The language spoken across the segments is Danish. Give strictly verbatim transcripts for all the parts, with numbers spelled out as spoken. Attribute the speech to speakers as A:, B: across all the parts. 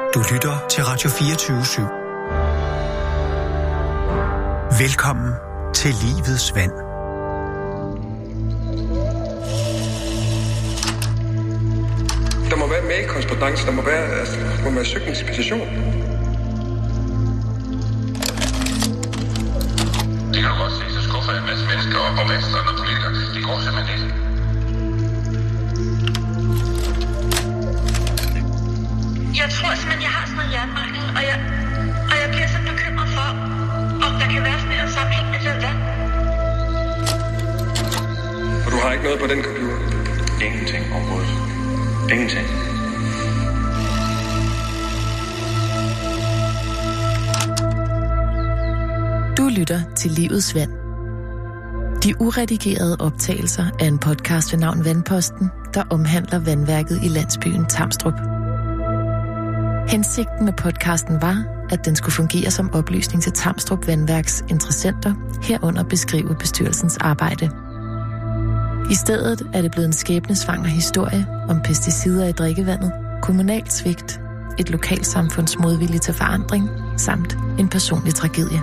A: Du lytter til Radio fireogtyve syv. Velkommen til Livets Vand.
B: Der må være mailkorrespondance, der må være, altså, der må være søgt en inspiration.
C: Det kan du godt se, så skuffer jeg en masse mennesker og borgmester og politikere. Det går simpelthen ikke.
D: Jeg tror simpelthen, jeg har sådan noget jernmangel, og jeg, og jeg bliver sådan bekymret for, om der kan være sådan en sammenhæng med det vand.
B: Og du har ikke noget på den computer?
C: Ingenting overhovedet. Ingenting.
E: Du lytter til Livets Vand. De uredigerede optagelser af en podcast ved navn Vandposten, der omhandler vandværket i landsbyen Tamstrup. Hensigten med podcasten var, at den skulle fungere som oplysning til Tamstrup Vandværks interessenter, herunder beskrive bestyrelsens arbejde. I stedet er det blevet en skæbnesvanger historie om pesticider i drikkevandet, kommunalt svigt, et lokalsamfunds modvilje til forandring, samt en personlig tragedie.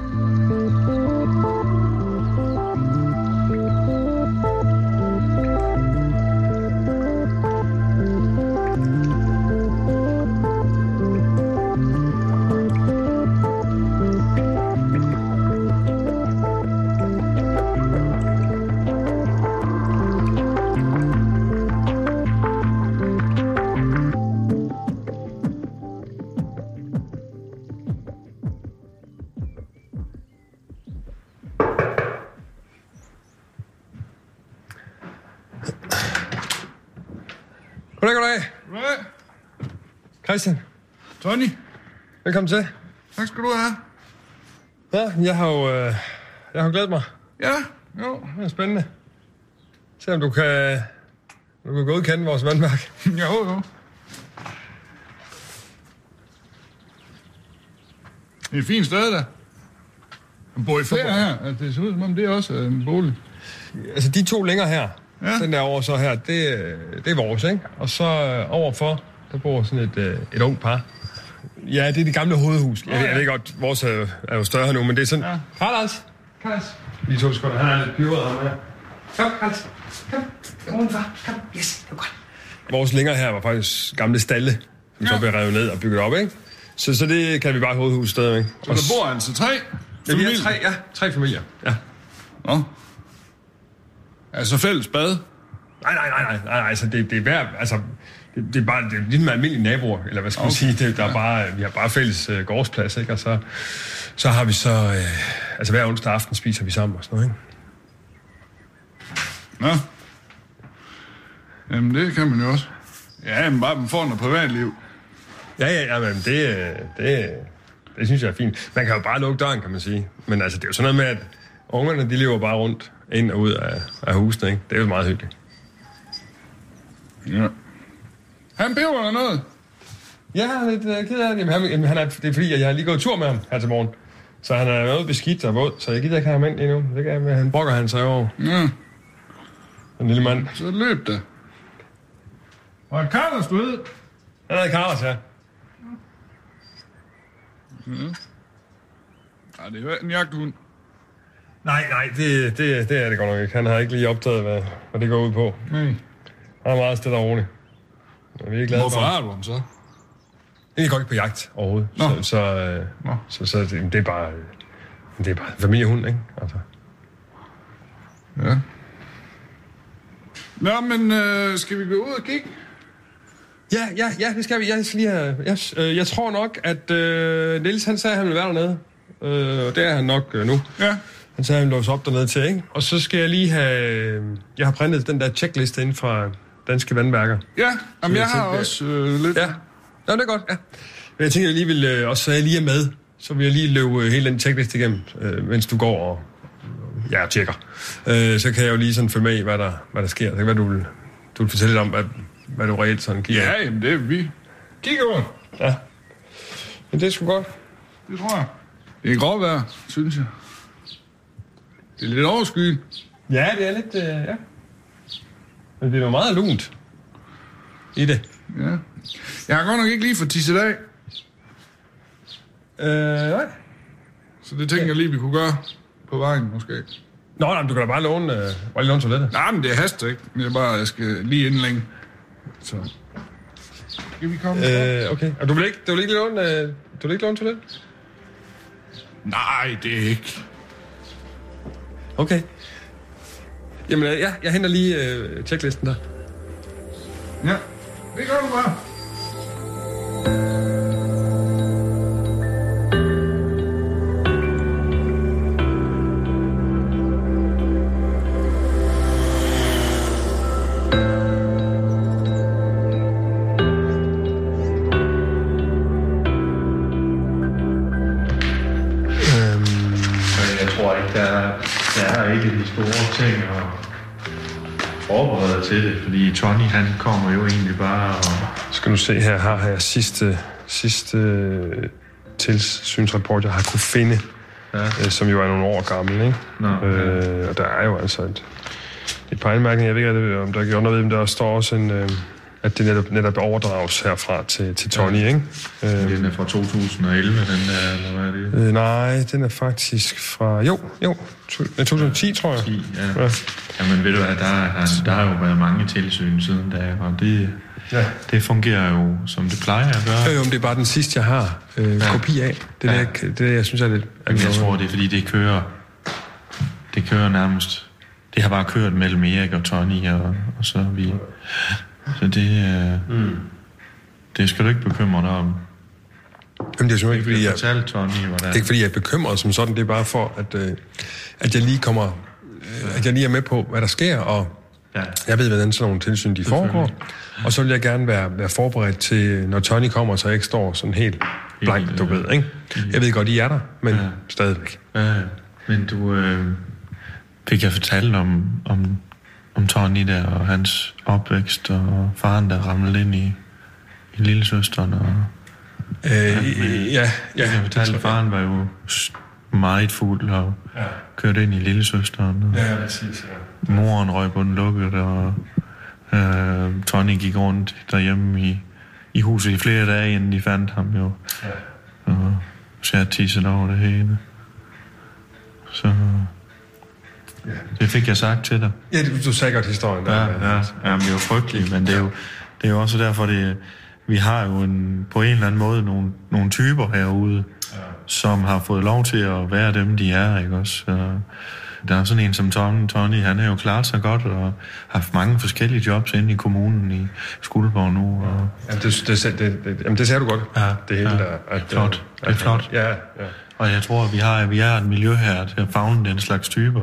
B: Goddag, goddag.
F: Goddag.
B: Christian.
F: Tony.
B: Velkommen til.
F: Tak skal du have.
B: Ja, jeg har jo øh, jeg har glædet mig.
F: Ja, jo.
B: Det er spændende. Se om du kan, du kan godkende vores vandværk.
F: Jo, jo. Det er et fint sted, der. Man bor i flere her. Altså, det ser ud som om det er også en bolig.
B: Altså, de to længere her,
F: ja.
B: Den der over så her, det, det er vores, ikke? Og så øh, overfor, der bor sådan et, øh, et ung par. Ja, det er det gamle hovedhus. Jeg, jeg ved godt, vores er, er jo større nu, men det er sådan... Ja. Carlos! Carlos! Vi to sekunder, han er lidt pyret ham her. Kom, Carlos! Kom! Kom udenfor! Kom! Yes, det var godt. Vores længere her var faktisk gamle stalle, som ja. Så blev revet ned og bygget op, ikke? Så, så det kan vi bare hovedhus stadigvæk.
F: Så der bor altså tre?
B: Ja, vi er tre, ja. Tre familier, ja.
F: Nå. Altså fælles bad?
B: Nej, nej, nej, nej, nej, altså det, det er værd, altså det, det er bare, det er lidt med almindelige naboer, eller hvad skal man okay. sige, det, der er bare, vi har bare fælles øh, gårdsplads, ikke, og så, så har vi så, øh, altså hver onsdag aften spiser vi sammen og sådan noget, ikke?
F: Nå. Jamen det kan man jo også. Ja, men bare man får noget privatliv.
B: Ja, ja, ja, men det, det, det synes jeg er fint. Man kan jo bare lukke døren, kan man sige, men altså det er jo sådan noget med, at ungerne, de lever bare rundt ind og ud af, af husene, ikke? Det er jo meget hyggeligt.
F: Ja. Han peber eller noget?
B: Ja, han er lidt uh, ked af det. Jamen, han, jamen, han er, det er fordi, jeg har lige gået tur med ham her til morgen. Så han er været beskidt og våd, så jeg gider ikke have ham ind endnu. Det kan jeg, han brokker han sig over.
F: Ja.
B: Den lille mand.
F: Så løb det. Og er Carlos, du ved?
B: Han hedder Carlos, ja.
F: Ja. Ja, det er jo en jagthund.
B: Nej, nej, det, det, det er det godt nok ikke. Han har ikke lige opdaget, hvad, hvad det går ud på.
F: Nej.
B: Han er meget stille og roligt. Vi er glade
F: Hvorfor
B: for.
F: har du ham så?
B: Jeg går ikke på jagt overhovedet.
F: Nå.
B: Så, så, øh,
F: Nå.
B: så, så det, det er bare det er bare familiehund, ikke? Altså.
F: Ja. Nå, men øh, skal vi gå ud og kigge?
B: Ja, ja, ja, det skal vi. Jeg, skal lige have, jeg, øh, jeg tror nok, at øh, Niels, han sagde, at han ville være dernede. Øh, og det er han nok øh, nu.
F: Ja.
B: Han sagde, at han låser op dernede til, ikke? Og så skal jeg lige have... Jeg har printet den der checkliste ind fra Danske Vandværker.
F: Ja, jamen, jeg, jeg har
B: tænkte,
F: også øh, lidt...
B: Ja, ja, det er godt, ja. Men jeg tænker, jeg lige vil... Øh, også så jeg lige er med, så vil jeg lige løbe øh, hele den checkliste igennem, øh, mens du går og... Ja, tjekker. Øh, så kan jeg jo lige sådan følge med i, hvad der, hvad der sker. Det kan være, du vil, du vil fortælle lidt om, hvad, hvad du reelt sådan giver.
F: Ja, jamen det er vi. Kig over.
B: Ja. Men det er sgu godt.
F: Det tror jeg. Det er gråvejr, synes jeg. Det er lidt overskyet.
B: Ja, det er lidt, øh, ja. Men det er jo meget lunt i det.
F: Ja. Jeg har godt nok ikke lige fået tisset af.
B: Øh, nej.
F: Så det tænker jeg lige, vi kunne gøre på vejen, måske.
B: Nå, nej, men du kan da bare låne, øh, bare låne toilettet.
F: Nej, men det er hast, ikke? Det er bare, jeg skal lige inden længe. Så... Skal vi komme?
B: Øh, okay. Og du vil ikke, du vil ikke låne, øh, du vil ikke låne toilettet?
F: Nej, det er ikke.
B: Okay. Jamen, øh, ja, jeg henter lige øh, checklisten der.
F: Ja, det gør du bare.
G: Der er ikke de store ting at forberede til det, fordi Tony, han kommer jo egentlig bare og...
B: Skal du se her, har jeg sidste, sidste tilsynsrapport, jeg har kunne finde, ja. øh, som jo er nogle år gammel, ikke? Nå, øh, ja. Og der er jo altså et, et par anmærkninger. Jeg ved ikke, om der er gjort noget ved, men der står også en... Øh, at det netop, netop overdrages herfra til, til Tony, ja. Ikke?
G: Den er fra to tusind og elleve, den der, eller hvad er det?
B: Øh, nej, den er faktisk fra... Jo, jo, to tusind og ti, tror jeg.
G: ti, ja. Ja. Jamen ved du hvad, der, der, der har jo været mange tilsyn siden da, og det, ja. det fungerer jo, som det plejer at gøre.
B: Jo, jo, men det er bare den sidste, jeg har øh, ja. kopi af. Det er ja. det, det, jeg synes, er lidt...
G: Jamen, jeg tror, det er, fordi det kører... Det kører nærmest... Det har bare kørt mellem Erik og Tony, og, og så vi... Så det, øh, mm. det skal du ikke bekymre dig om.
B: Jamen, det er ikke, fordi jeg,
G: fortalt, Tony,
B: det er ikke fordi, jeg er bekymret som sådan. Det er bare for, at, øh, at jeg lige kommer... Øh, at jeg lige er med på, hvad der sker, og ja. jeg ved, hvordan sådan nogle tilsyn de foregår. Og så vil jeg gerne være, være forberedt til, når Tony kommer, så jeg ikke står sådan helt blank, helt, du ved, ikke? Jeg ved godt, I er der, men ja. stadigvæk.
G: Ja, men du... Øh, fik jeg fortalt om... om om Tony der, og hans opvækst, og faren, der ramlede ind i, i lillesøsteren, og...
B: Øh, ja, ja.
G: Jeg fortalte, at faren var jo meget fuld, og ja. kørte ind i lillesøsteren. Og
B: ja, præcis, ja.
G: Moren røg på den lukket, og øh, Tony gik rundt derhjemme i, i huset i flere dage, inden de fandt ham jo. Ja. Og så jeg tisset over det hele. Så... Ja. Det fik jeg sagt til dig.
B: Ja, du sagde godt historien der.
G: Ja, ja. Jamen, det er jo frygteligt, men det er jo, det er jo også derfor, det, vi har jo en, på en eller anden måde nogle, nogle typer herude, ja. som har fået lov til at være dem, de er, ikke også? Der er sådan en som Tony, Tony, han har jo klaret sig godt og har haft mange forskellige jobs inde i kommunen i Skuldborg nu. Og...
B: Jamen, det, det, det, det, jamen, det ser du godt.
G: Ja,
B: det hele
G: ja,
B: der. At,
G: det er flot. Det er flot.
B: Ja, ja.
G: Og jeg tror, at vi har, vi har et miljø her til at favne den slags typer.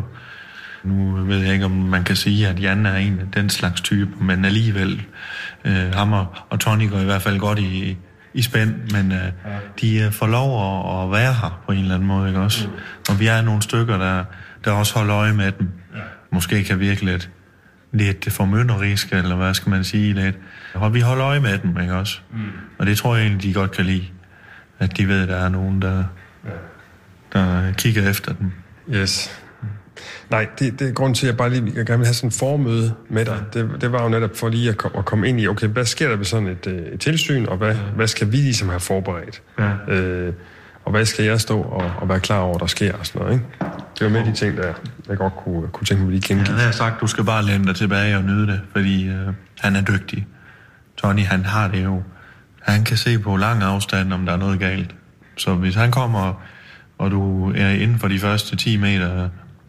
G: Nu ved jeg ikke, om man kan sige, at Jan er en af den slags type, men alligevel, øh, ham og, og Tony går i hvert fald godt i, i spænd, men øh, ja. de får lov at, at være her på en eller anden måde, ikke også? Mm. Og vi er nogle stykker, der, der også holder øje med dem. Ja. Måske kan virke lidt, lidt formynderiske, eller hvad skal man sige, lidt. Og vi holder øje med dem, ikke også? Mm. Og det tror jeg egentlig, de godt kan lide, at de ved, at der er nogen, der, ja. der kigger efter dem.
B: Yes. Nej, det, det er grunden til, at jeg bare lige jeg gerne vil have sådan en formøde med dig. Det, det var jo netop for lige at, kom, at komme ind i, okay, hvad sker der ved sådan et, et tilsyn, og hvad, ja. hvad skal vi ligesom have forberedt? Ja. Øh, og hvad skal jeg stå og, og være klar over, der sker og sådan noget, ikke? Det var med de ting, der jeg godt kunne, kunne tænke mig lige kende.
G: Ja, det har jeg sagt, du skal bare læne dig tilbage og nyde det, fordi øh, han er dygtig. Tony, han har det jo. Han kan se på lang afstand, om der er noget galt. Så hvis han kommer, og du er inden for de første ti meter...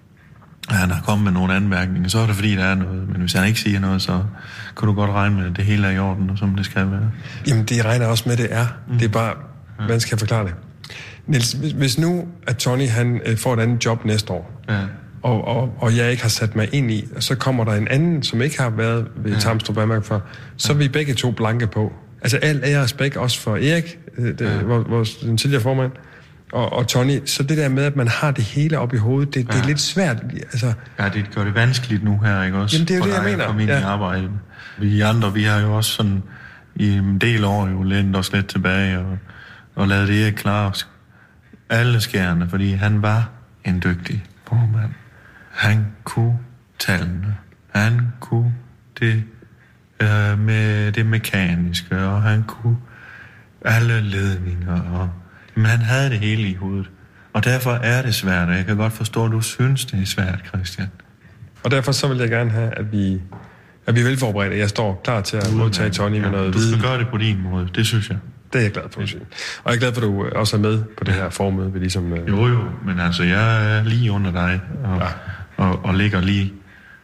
G: han har kommet med nogle anmærkninger, så er det fordi, der er noget. Men hvis han ikke siger noget, så kan du godt regne med, at det hele er i orden, og som det skal være.
B: Jamen, det regner også med, det er. Mm. Det er bare, ja. Hvordan skal jeg forklare det? Niels, hvis, hvis nu, at Tony han får et andet job næste år, ja. og, og, og jeg ikke har sat mig ind i, og så kommer der en anden, som ikke har været ved ja. Tamstrup Vandværk før, så ja. er vi begge to blanke på. Altså, al ære og respekt også for Erik, det, ja. vores, den tidligere formand, Og, og Tony, så det der med, at man har det hele op i hovedet, det, ja. det er lidt svært. Altså...
G: Ja, det gør det vanskeligt nu her, ikke også?
B: Jamen, det er jo det, jeg mener.
G: For ja. i arbejde. Vi andre, vi har jo også sådan i en del år jo lænet os lidt tilbage og, og lavet det ikke klare alle skærene, fordi han var en dygtig formand. Han kunne tallene. Han kunne det øh, med det mekaniske, og han kunne alle ledninger og Men han havde det hele i hovedet. Og derfor er det svært, og jeg kan godt forstå, at du synes, det er svært, Christian.
B: Og derfor så vil jeg gerne have, at vi, at vi er velforberedte. Jeg står klar til at modtage Tony med noget
G: viden. Du skal
B: viden.
G: gøre det på din måde, det synes jeg.
B: Det er jeg glad for, at sige. Og jeg er glad for, at du også er med på det her formøde. Vi ligesom, øh...
G: Jo, jo, men altså, jeg er lige under dig, og, ja. og, og ligger lige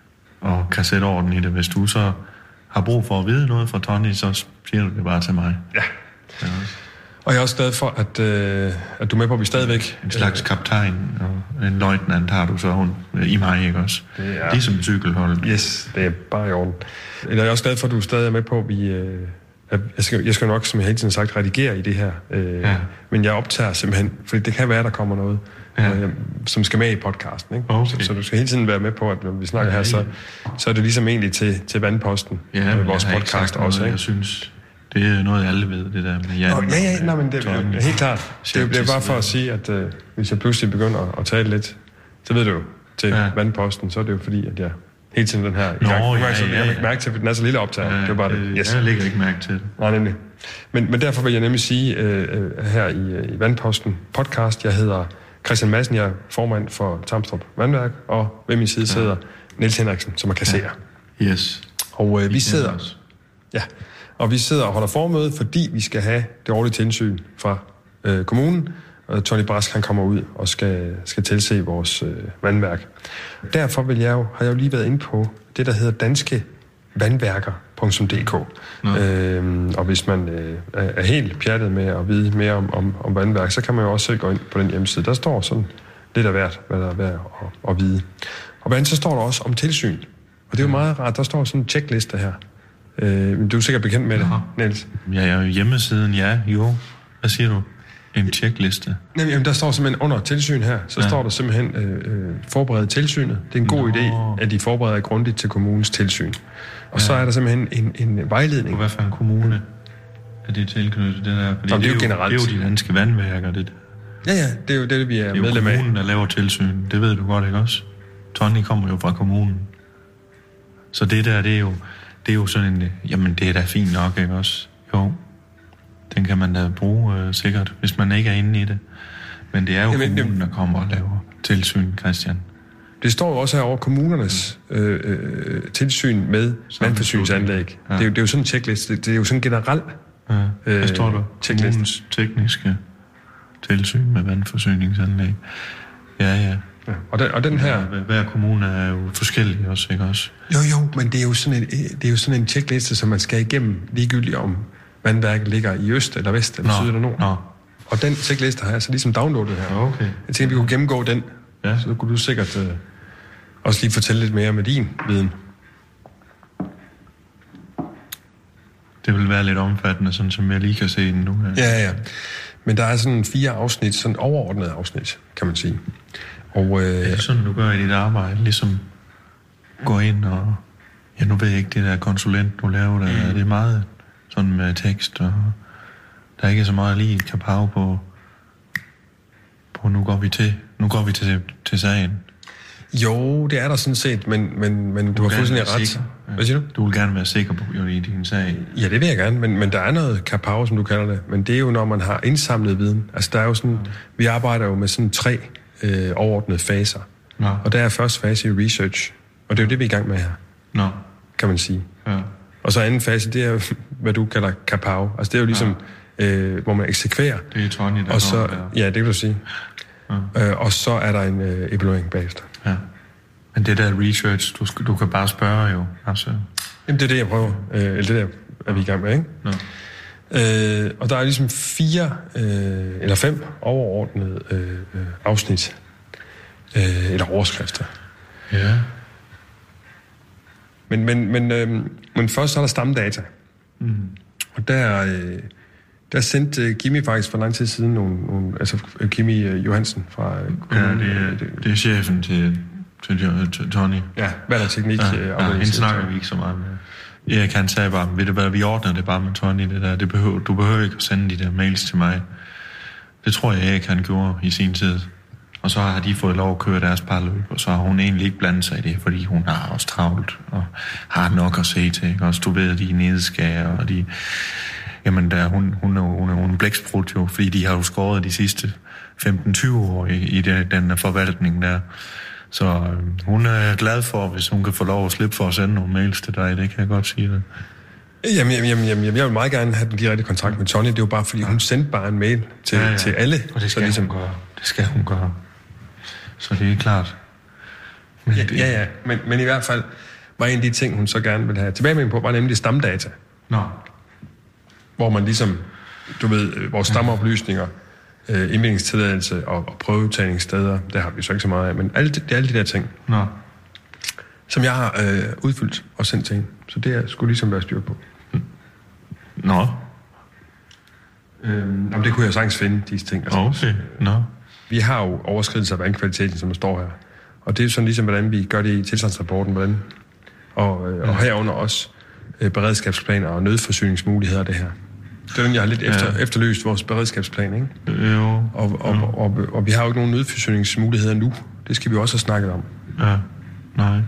G: og kan sætte orden i det. Hvis du så har brug for at vide noget fra Tony, så siger du det bare til mig.
B: Ja. Ja. Og jeg er også glad for, at, øh, at du er med på, at vi stadigvæk...
G: En slags kaptajn og en løjtnant har du så hun, i mig, ikke også? Det er ligesom cykelholdet.
B: Yes, det er bare i orden. Eller jeg er også glad for, at du stadig er med på, at vi... Øh, at jeg, skal, jeg skal nok, som jeg hele tiden sagt, redigere i det her. Øh, ja. Men jeg optager simpelthen, fordi det kan være, der kommer noget, ja. øh, som skal med i podcasten. Ikke? Okay. Så, så du skal hele tiden være med på, at når vi snakker ja, her, så, så er det ligesom egentlig til, til Vandposten.
G: Ja,
B: øh, vores podcast også.
G: Noget, jeg synes... Det er noget, alle ved, det der med Jan.
B: Oh, ja, ja, nej, men det er ja, helt klart. Det, det er bare for at sige, at øh, hvis jeg pludselig begynder at, at tale lidt, så ved du jo, til ja. Vandposten, så er det jo fordi, at jeg hele tiden den her...
G: Nå, gang,
B: ja,
G: så
B: ja, ja. Jeg mærke til, at den er så lille optaget.
G: Ja,
B: det er bare det.
G: Yes. Jeg lægger ikke mærke til det.
B: Nej, nemlig. Men, men derfor vil jeg nemlig sige øh, her i, i Vandposten podcast, jeg hedder Christian Madsen, jeg er formand for Tamstrup Vandværk, og ved min side ja. sidder Niels Henriksen, som er kasserer.
G: Ja. Yes.
B: Og øh, vi sidder... Ja, og vi sidder og holder formøde, fordi vi skal have det årlige tilsyn fra øh, kommunen. Og Tony Brask, han kommer ud og skal, skal tilse vores øh, vandværk. Derfor vil jeg jo, har jeg jo lige været inde på det, der hedder danske vandværker punktum d k. Øhm, og hvis man øh, er helt pjattet med at vide mere om, om, om vandværk, så kan man jo også selv gå ind på den hjemmeside. Der står sådan lidt af hvert, hvad der er værd at, at vide. Og blandt så står der også om tilsyn. Og det er jo meget rart. Der står sådan en checkliste her. Øh, du er sikkert bekendt med det, Niels.
G: Ja, jeg er jo hjemmesiden, ja, jo. Hvad siger du? En checkliste?
B: Jamen, der står simpelthen under tilsyn her, så ja. står der simpelthen øh, forberedt tilsynet. Det er en god Nå. idé, at de forbereder grundigt til kommunens tilsyn. Og ja. så er der simpelthen en, en vejledning.
G: Og hvad for en kommune er det tilknyttet? Det, der? Fordi
B: Jamen, det, er jo
G: det, er jo,
B: generelt.
G: det er jo de danske vandværker, det der.
B: Ja, ja, det er jo det, vi er,
G: er
B: medlem af.
G: Det er jo kommunen, der laver tilsyn. Det ved du godt, ikke også? Tony kommer jo fra kommunen. Så det der, det er jo, det er jo sådan en... Jamen, det er da fint nok, ikke også? Jo. Den kan man da bruge øh, sikkert, hvis man ikke er inde i det. Men det er jo Jamen, kommunen, der kommer og laver tilsyn, Christian.
B: Det står jo også her over kommunernes øh, øh, tilsyn med vandforsyningsanlæg. Ja. Det, er jo, det er jo sådan en checklist. Det, det er jo sådan generelt.
G: Ja. Hvad øh, står der? Kommunens tekniske tilsyn med vandforsyningsanlæg. Ja, ja.
B: ja. Og, den, og den her...
G: Hver, hver kommune er jo forskellig også, ikke også?
B: Jo, jo, men det er jo sådan en, det er jo sådan en checkliste, som man skal igennem ligegyldigt om vandværket ligger i øst eller vest eller Nå. syd eller nord. Nå. Og den checkliste har jeg så ligesom downloadet her.
G: Okay.
B: Jeg tænkte, vi kunne gennemgå den. Ja. Så kunne du sikkert øh, også lige fortælle lidt mere med din viden.
G: Det vil være lidt omfattende, sådan som jeg lige kan se den nu.
B: Ja, ja. ja. Men der er sådan fire afsnit, sådan overordnede afsnit, kan man sige. Og, øh,
G: er det sådan, du gør i dit arbejde? Ligesom gå ind og... Ja, nu ved jeg ikke, det der konsulent, du laver, der, mm. det er meget sådan med tekst, og der er ikke så meget lige kapav på, på nu går vi til, nu går vi til, til sagen.
B: Jo, det er der sådan set, men, men, men du, du har fuldstændig ret.
G: Sikker. Hvad siger du? Du vil gerne være sikker på jo, i din sag.
B: Ja, det vil jeg gerne, men, men der er noget kapav, som du kalder det, men det er jo, når man har indsamlet viden. Altså, der er jo sådan, mm. vi arbejder jo med sådan tre øh, overordnede faser. Nå. Og der er første fase i research, og det er jo det, vi er i gang med her. Nå. Kan man sige. Ja. Og så anden fase, det er hvad du kalder kapav. Altså, det er jo ligesom, ja. øh, hvor man eksekverer.
G: Det er Tony, der
B: og så, ja, det kan du sige. Ja. Øh, og så er der en øh, evaluering bagefter. Ja.
G: Men det der research, du, du kan bare spørge jo. Altså.
B: Jamen, det er det, jeg prøver. Øh, eller det der er vi i gang med, ikke? Ja. Øh, og der er ligesom fire, øh, eller fem overordnede øh, afsnit. Øh, eller overskrifter.
G: Ja.
B: Men, men, men, øh, men først så er der stamdata. Mm. Og der, øh, der sendte Kimi faktisk for lang tid siden nogle, nogle altså Kimi Johansen fra
G: kommunen. Ja, det er, det, det er chefen til, til, til Tony.
B: Ja, hvad er teknik?
G: Ja, ja, hende snakker vi ikke så meget med. Erik han sagde bare, ved du hvad, vi ordner det bare med Tony, det der. Det behøver, du behøver ikke at sende de der mails til mig. Det tror jeg Erik han gjorde i sin tid. Og så har de fået lov at køre deres parløb, og så har hun egentlig ikke blandet sig i det, fordi hun har også travlt, og har nok at se til, ikke? Også du ved, de nedskærer, og de... jamen der, hun, hun, er, hun er hun er en blæksprut jo, fordi de har jo skåret de sidste femten tyve år i, i det, den forvaltning der. Så øh, hun er glad for, hvis hun kan få lov at slippe for at sende nogle mails til dig, det kan jeg godt sige det.
B: Jamen, jamen, jamen, jamen, jeg vil meget gerne have den direkte kontakt med Tony. Det er jo bare, fordi hun sendte bare en mail til, ja, ja. til alle.
G: Og det skal
B: så ligesom...
G: hun gøre. Det skal hun gøre. Så det er klart.
B: Men ja, det... ja, ja. Men, men i hvert fald var en af de ting, hun så gerne ville have tilbagemelding på, var nemlig stamdata.
G: Nå.
B: Hvor man ligesom, du ved, vores stamoplysninger, øh, indvindingstilladelse og, og prøvetagningssteder, det har vi så ikke så meget af, men alle, det er alle de der ting.
G: Nå.
B: Som jeg har øh, udfyldt og sendt til hende. Så det er skulle ligesom være styr på.
G: Nå.
B: Øhm, jamen, det kunne jeg sagtens finde, disse ting. Altså,
G: okay, nå.
B: Vi har jo overskridelse af vandkvaliteten, som der står her. Og det er jo sådan ligesom, hvordan vi gør det i tilstandsrapporten, hvordan. Og, øh, ja. og herunder også øh, beredskabsplaner og nødforsyningsmuligheder, det her. Det er den, jeg har lidt ja. efter, efterløst, vores beredskabsplan, ikke?
G: Jo.
B: Og, og,
G: jo.
B: Og, og, og vi har jo ikke nogen nødforsyningsmuligheder nu. Det skal vi også have snakket om.
G: Ja, nej.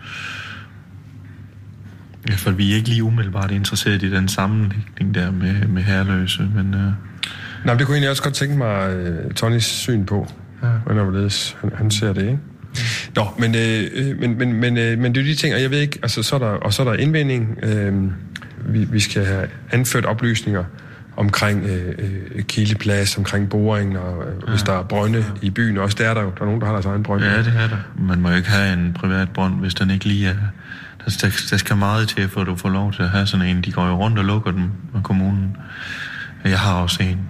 G: Ja, for vi er ikke lige umiddelbart interesseret i den sammenlægning der med, med herreløse, men... Uh...
B: Nej, men det kunne jeg egentlig også godt tænke mig uh, Tonys syn på, ja. hvordan han, han ser det, ikke? Nå, men, øh, men, men, men, øh, men det er de ting, og jeg ved ikke, altså så er der, og så er der indvinding. Øh, vi, vi skal have anført oplysninger omkring øh, øh, kildeplads, omkring boring, og øh, ja. hvis der er brønde ja. i byen, også der er der jo, der er nogen, der har deres egen brønde.
G: Ja, det er der. Man må jo ikke have en privat brønd, hvis den ikke lige er... Der, der, der skal meget til, for at du får lov til at have sådan en. De går jo rundt og lukker den med kommunen. Jeg har også en.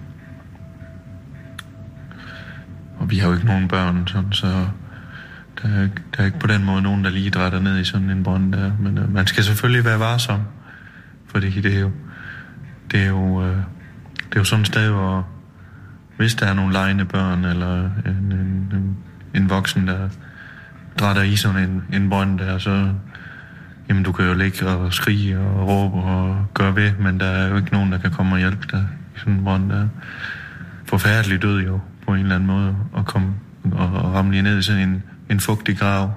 G: Og vi har jo ikke nogen børn, sådan, så... Der er, der er ikke på den måde nogen, der lige drætter ned i sådan en brønd der. Men øh, man skal selvfølgelig være varsom. Fordi det er jo... Det er jo, øh, det er jo sådan et sted, hvor... Hvis der er nogle legende børn, eller en, en, en, en voksen, der drætter i sådan en, en brønd der, så... Jamen, du kan jo ligge og skrige og råbe og gøre ved, men der er jo ikke nogen, der kan komme og hjælpe dig i sådan en brønd der. Forfærdelig død jo, på en eller anden måde, at komme og, og ramle lige ned i sådan en, en fugtig grav.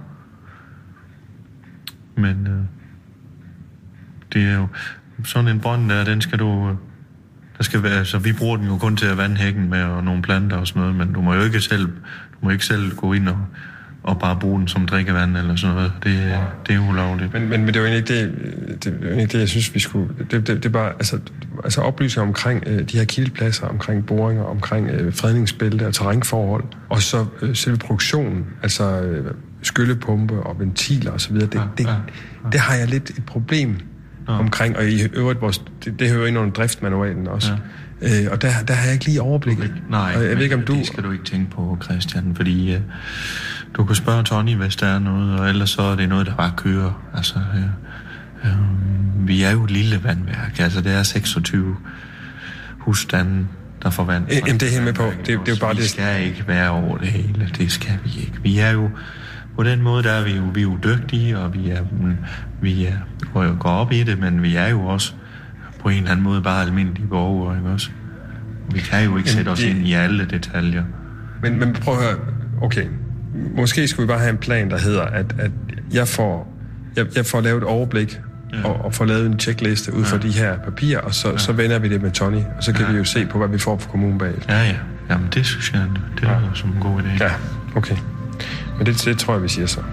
G: Men øh, det er jo sådan en brønd der, den skal du... Der skal være, så vi bruger den jo kun til at vande hækken med og nogle planter og sådan noget, men du må jo ikke selv, du må ikke selv gå ind og og bare bruge den som drikkevand eller sådan noget. Det, ja. det er ulovligt.
B: Men, men, men det er jo egentlig ikke det, det, det, det jeg synes, vi skulle... Det, det, det er bare altså, altså oplysninger omkring øh, de her kildepladser, omkring boringer, omkring øh, fredningsbælte og terrænforhold, og så øh, selve produktionen, altså øh, skyllepumpe og ventiler osv., det, ja, det, ja, ja. det har jeg lidt et problem ja. omkring, og i øvrigt, vores, det, det hører ind under driftmanualen også. Ja. Øh, og der, der har jeg ikke lige overblik.
G: Nej,
B: og jeg ved ikke, om du...
G: det skal du ikke tænke på, Christian, fordi... Øh, Du kan spørge Tony, hvis der er noget, og ellers så er det noget, der bare kører. Altså, øh, øh, vi er jo et lille vandværk. Altså, det er seksogtyve husstande, der får vand.
B: Jamen, det er helt med på. Det, det er jo bare
G: vi
B: det.
G: skal ikke være over det hele. Det skal vi ikke. Vi er jo... På den måde, der er vi jo, vi er jo dygtige, og vi er, vi er, går, går op i det, men vi er jo også på en eller anden måde bare almindelige borgere, ikke også? Vi kan jo ikke sætte os det... ind i alle detaljer.
B: Men, men prøv at høre. Okay. Måske skulle vi bare have en plan, der hedder, at, at jeg, får, jeg, jeg får lavet et overblik ja. og, og får lavet en checkliste ud fra ja. de her papirer, og så, ja. så vender vi det med Tony, og så kan ja. vi jo se på, hvad vi får fra kommunen bag.
G: Ja, ja. Jamen, det synes jeg, det er ja. som en god idé.
B: Ja, okay. Men det, det tror jeg, vi siger så.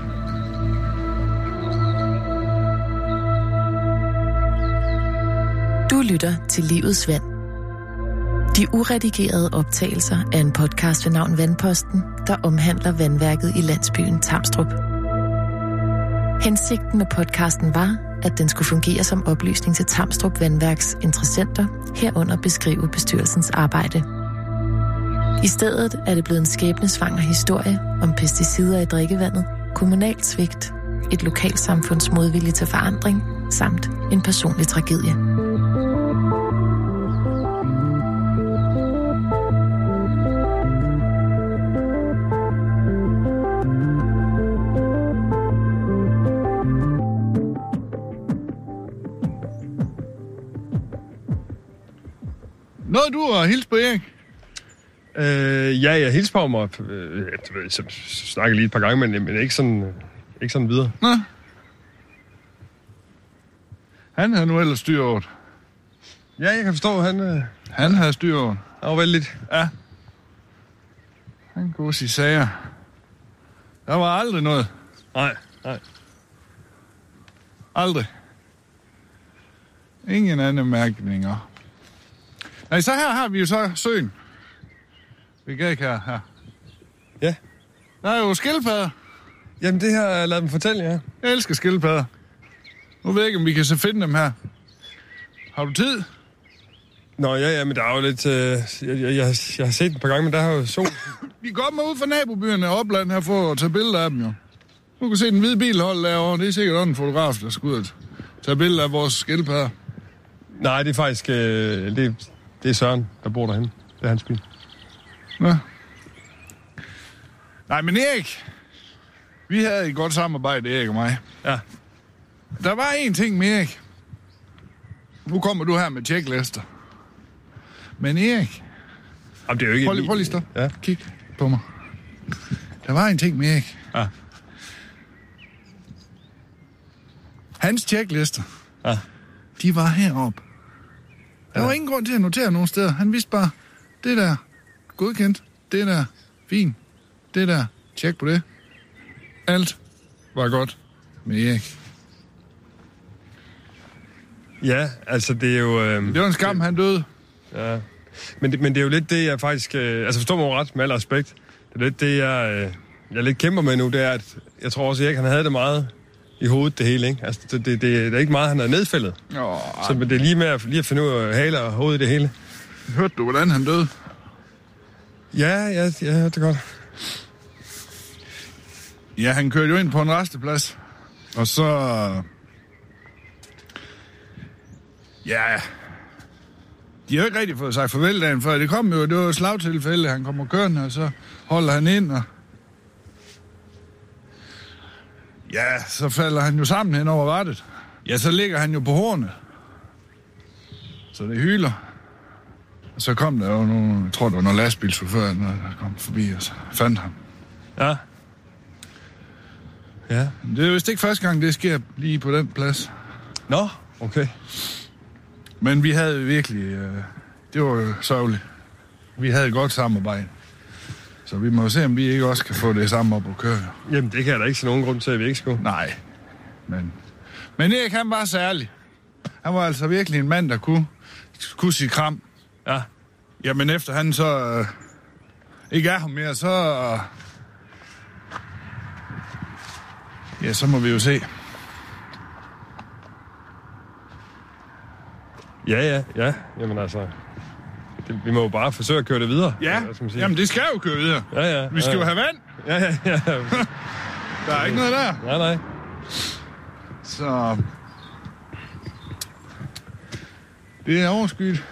E: Du lytter til Livets Vand. De uredigerede optagelser af en podcast ved navn Vandposten, der omhandler vandværket i landsbyen Tamstrup. Hensigten med podcasten var, at den skulle fungere som oplysning til Tamstrup Vandværks interessenter, herunder beskrive bestyrelsens arbejde. I stedet er det blevet en skæbnesvanger historie om pesticider i drikkevandet, kommunalt svigt, et lokalsamfunds modvilje til forandring, samt en personlig tragedie.
F: Noget du har hilst på, Erik?
B: Øh, ja, jeg hilser på mig. Øh, jeg ved, så snakker lige et par gange, men, men ikke, sådan, ikke sådan videre.
F: Nå. Han har nu ellers styr over det.
B: Ja, jeg kan forstå, han... Øh...
F: Han havde styr over.
B: Han var vældigt.
F: Ja. Han kunne sige sager. Der var aldrig noget.
B: Nej, nej.
F: Aldrig. Ingen anden mærkninger. Nej, så her har vi jo så søen. Vi kan ikke her, her.
B: Ja.
F: Der er jo skildpadder.
B: Jamen, det her, lad dem fortælle, ja.
F: Jeg elsker skildpadder. Nu ved jeg ikke, om vi kan så finde dem her. Har du tid?
B: Nå, ja, ja, men der er jo lidt... Øh, jeg, jeg, jeg, jeg har set et par gange, men der har jo sol.
F: Vi kommer ud fra nabobyerne og opland her for at tage billeder af dem, jo. Du kan se den hvide bil holde derovre. Det er sikkert også en fotograf, der skal ud og tage billeder af vores skildpadder.
B: Nej, det er faktisk... Øh, det, det er Søren, der bor derhen. Det er hans bil.
F: Nå. Nej, men Erik... Vi havde et godt samarbejde, Erik og mig.
B: Ja.
F: Der var en ting med Erik. Nu kommer du her med checklister. Men Erik...
B: Jamen, det er jo ikke...
F: Prøv lige, prøv lige stop.
B: Ja.
F: Kig på mig. Der var en ting med Erik.
B: Ja.
F: Hans checklister,
B: Ja.
F: de var heroppe. Der ja. var ingen grund til at notere nogen steder. Han vidste bare, det der, godkendt. Det der, fint. Det der, tjek på det. Alt var godt med Erik.
B: Ja, altså det er jo... Øh,
F: Det var en skam, han døde.
B: Ja. Men det, men det er jo lidt det, jeg faktisk... Øh, altså forstår mig ret med al respekt. Det er lidt det, jeg, øh, jeg lidt kæmper med nu, det er, at jeg tror også, at Erik, han havde det meget i hovedet, det hele, ikke? Altså, det, det, det, det er ikke meget, han har nedfældet.
F: Oh,
B: så det er lige med at, lige at finde ud af hale og hovedet i det hele.
F: Hørte du, hvordan han døde?
B: Ja, ja, jeg hørte det godt.
F: Ja, han kørte jo ind på en resteplads. Og så... Ja... De har jo ikke rigtig fået sagt farvel dagen før. Det kom jo, det var et slagtilfælde. Han kommer kørende, og så holder han ind, og... Ja, så falder han jo sammen hen over rettet. Ja, så ligger han jo på hornet. Så det hyler. Og så kom der jo nogle... Jeg tror, der var nogle lastbilchauffører, der kom forbi, og så fandt ham.
B: Ja. Ja.
F: Det er vist ikke første gang, det sker lige på den plads.
B: Nå, okay.
F: Men vi havde virkelig... Øh, det var jo sørgeligt. Vi havde et godt samarbejde. Så vi må se, om vi ikke også kan få det samme op at køre.
B: Jamen, det kan jeg da ikke se nogen grund til, at vi ikke skulle.
F: Nej. Men, men Erik, han var særlig. Han var altså virkelig en mand, der kunne, kunne sige kram.
B: Ja.
F: Jamen, efter han så øh, ikke er her mere, så... Øh, ja, så må vi jo se.
B: Ja, ja, ja. Jamen altså... Det, vi må jo bare forsøge at køre det videre.
F: Ja, jamen det skal jo køre videre.
B: Ja, ja.
F: Vi skal
B: ja, ja.
F: jo have vand.
B: Ja, ja, ja.
F: Der er ikke noget der.
B: Nej, nej.
F: Så... Det er overskyet.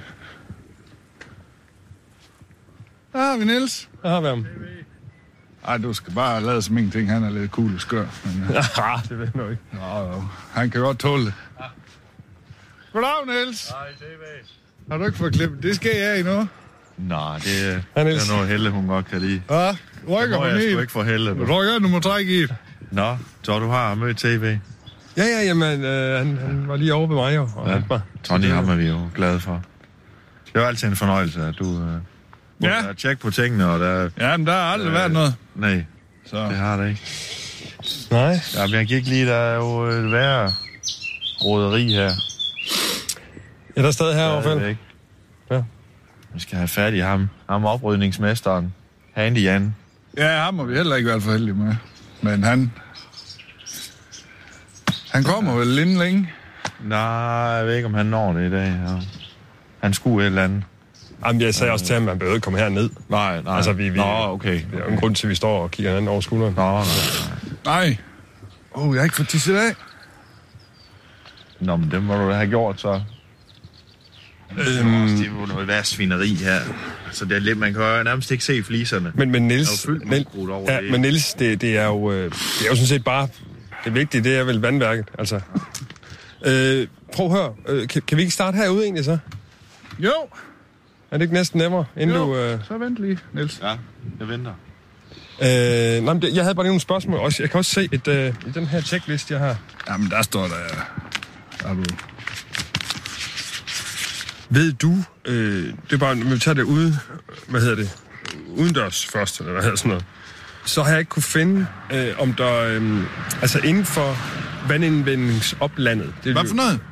F: Der har vi Niels.
B: Der har vi ham.
F: Ej, du skal bare lade som ingenting. Han er lidt cool og skør. Men,
B: ja, det ved jeg nok ikke.
F: Nå, jo. Han kan godt tåle det. Ja. Goddag, Niels.
G: Nej, det er væs.
F: Har du ikke fået klippet? Det skal jeg ikke nu.
G: Nej, det, det er noget Helle, hun godt kan lide.
F: Ja, rykker hun i.
G: Det må jeg ikke få Helle.
F: Du tror ikke, du må trække i det.
G: Nå, så du har mødt tv.
B: Ja, ja, jamen, øh, han, han var lige over ved mig, jo. Og
G: ja,
B: mig.
G: Tony, ham er vi jo glade for. Det er jo altid en fornøjelse, at du... Øh, ja. Der er tjek på tingene, og der...
F: Ja, men der har aldrig øh, været noget.
G: Nej, så. Det har det ikke.
B: Nej.
G: Ja, men jeg gik lige, der er jo et værre roderi her.
B: Ja, der er stadig her overfald.
G: Ja. Vi skal have fat i ham. Ham oprydningsmesteren. Handy Jan.
F: Ja, ham må vi heller ikke være for heldige med. Men han... Han kommer vel inden længe.
G: Nej, jeg ved ikke, om han når det i dag. Ja. Han skulle et eller andet.
B: Jamen, jeg sagde også til ham, at han behøvede komme herned.
G: Nej, nej.
B: Altså, vi... vi
G: Nå, okay.
B: Det er jo en grund til, at vi står og kigger hinanden over skulderen.
G: Nå, nej.
F: Nej. Åh, oh, jeg har ikke fået tisset af.
G: Nå, men det må du da have gjort, så. Øhm, det er jo noget værd svineri her. Så det er lidt, man kan jo nærmest ikke se fliserne.
B: Men, men Niels,
G: Niels,
B: ja, men Niels det, det, er jo, det er jo sådan set bare... Det vigtige, det er vel vandværket, altså. Øh, prøv at høre. Øh, kan, kan vi ikke starte herude egentlig, så?
F: Jo.
B: Er det ikke næsten nemmere, inden
F: jo,
B: du... Øh...
F: så vent lige, Niels.
G: Ja, jeg venter.
B: Øh, nej, jeg havde bare lige nogle spørgsmål. Også, jeg kan også se et, øh, i den her checklist, jeg har.
F: Jamen, der står der... Der er du...
B: Ved du, øh, det er bare, vi tager det ude, hvad hedder det, udendørs først, eller hvad hedder sådan noget. Så har jeg ikke kunne finde, øh, om der, øh, altså inden for vandindvindingsoplandet. Det
F: Hvad for noget?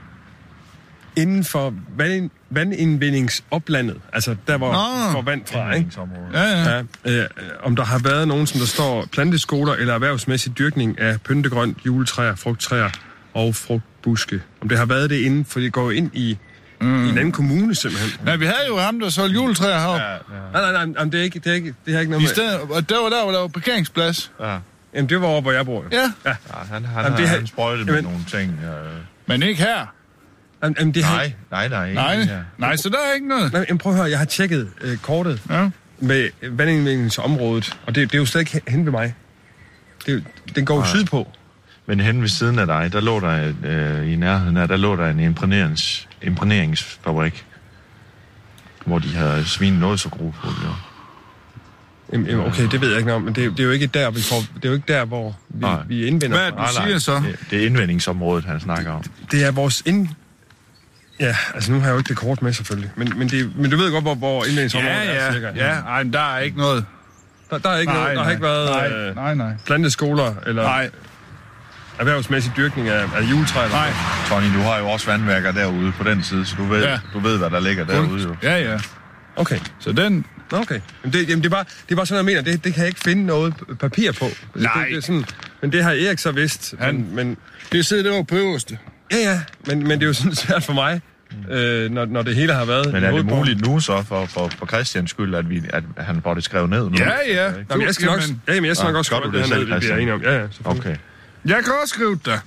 B: Inden for vand, vandindvindingsoplandet, altså der, hvor
F: Nå.
B: får vand fra, ikke?
F: Ja, ja.
B: Ja, øh, om der har været nogen, som der står planteskoler eller erhvervsmæssig dyrkning af pyntegrønt, juletræer, frugttræer og frugtbuske. Om det har været det inden, for det går ind i, mm. i en anden kommune simpelthen.
F: Nej, vi havde jo ham, der solgte juletræer heroppe. Ja,
B: ja. Nej, nej, nej, det er ikke, det er ikke, det er ikke noget
F: med. I stedet, og der var der, hvor der var parkeringsplads.
G: Ja.
B: Jamen, det var over, hvor jeg bor.
F: Ja.
G: Ja, ja han, han, Jamen, det har han sprøjtet med nogle ting. Ja.
F: Men ikke her.
B: Jamen, det
G: nej, nej, nej.
F: Nej,
G: ja.
F: nej, så der er ikke noget.
B: Nej, prøv at høre, jeg har tjekket øh, kortet
F: ja.
B: med vandindvindingsområdet, og det, det er jo slet ikke hen ved mig. Det, den går jo sydpå.
G: Men hen ved siden af dig, der lå der øh, i nærheden af, der lå der en imprægnerings, imprægneringsfabrik, hvor de havde svin noget så grovt på det.
B: Jamen, okay, det ved jeg ikke noget om, men det, det er jo ikke der, vi får, det er jo ikke der, hvor vi, vi indvinder.
F: Hvad er det, du siger så?
G: Det, det er indvindingsområdet, han snakker om.
B: Det er vores ind... Ja, altså nu har jeg jo ikke det kort med selvfølgelig, men, men, det, men du ved godt, hvor, hvor indvindingsområdet
F: ja, ja,
B: er cirka.
F: Ja, nej, der er ikke noget.
B: Der, der er ikke nej, noget, der nej, har ikke været
F: nej,
B: øh,
F: nej, nej.
B: planteskoler eller
F: nej.
B: erhvervsmæssig dyrkning af, af juletræer.
F: Nej.
G: Tony, du har jo også vandværker derude på den side, så du ved, ja. du ved hvad der ligger derude jo.
F: Ja, ja.
B: Okay.
F: Så den...
B: Okay. Jamen det, jamen det, er bare, det er bare sådan, jeg mener. Det, det kan jeg ikke finde noget papir på.
F: Nej.
B: Det, det er sådan, men det har Erik så vidst.
F: Han,
B: men, men,
F: det sidder der på øverste.
B: Ja, ja. Men, men det er jo sådan svært for mig, mm. øh, når, når det hele har været...
G: Men er det muligt nu så, for, for, for Christians skyld, at, vi, at han får det skrevet ned nu?
F: Ja, ja.
B: Du, jamen, jeg skal nok, ja, jamen, jeg skal nok også
G: skrive det, det selv,
B: vi bliver enige om. Ja, ja,
G: okay.
F: Jeg kan også skrive det.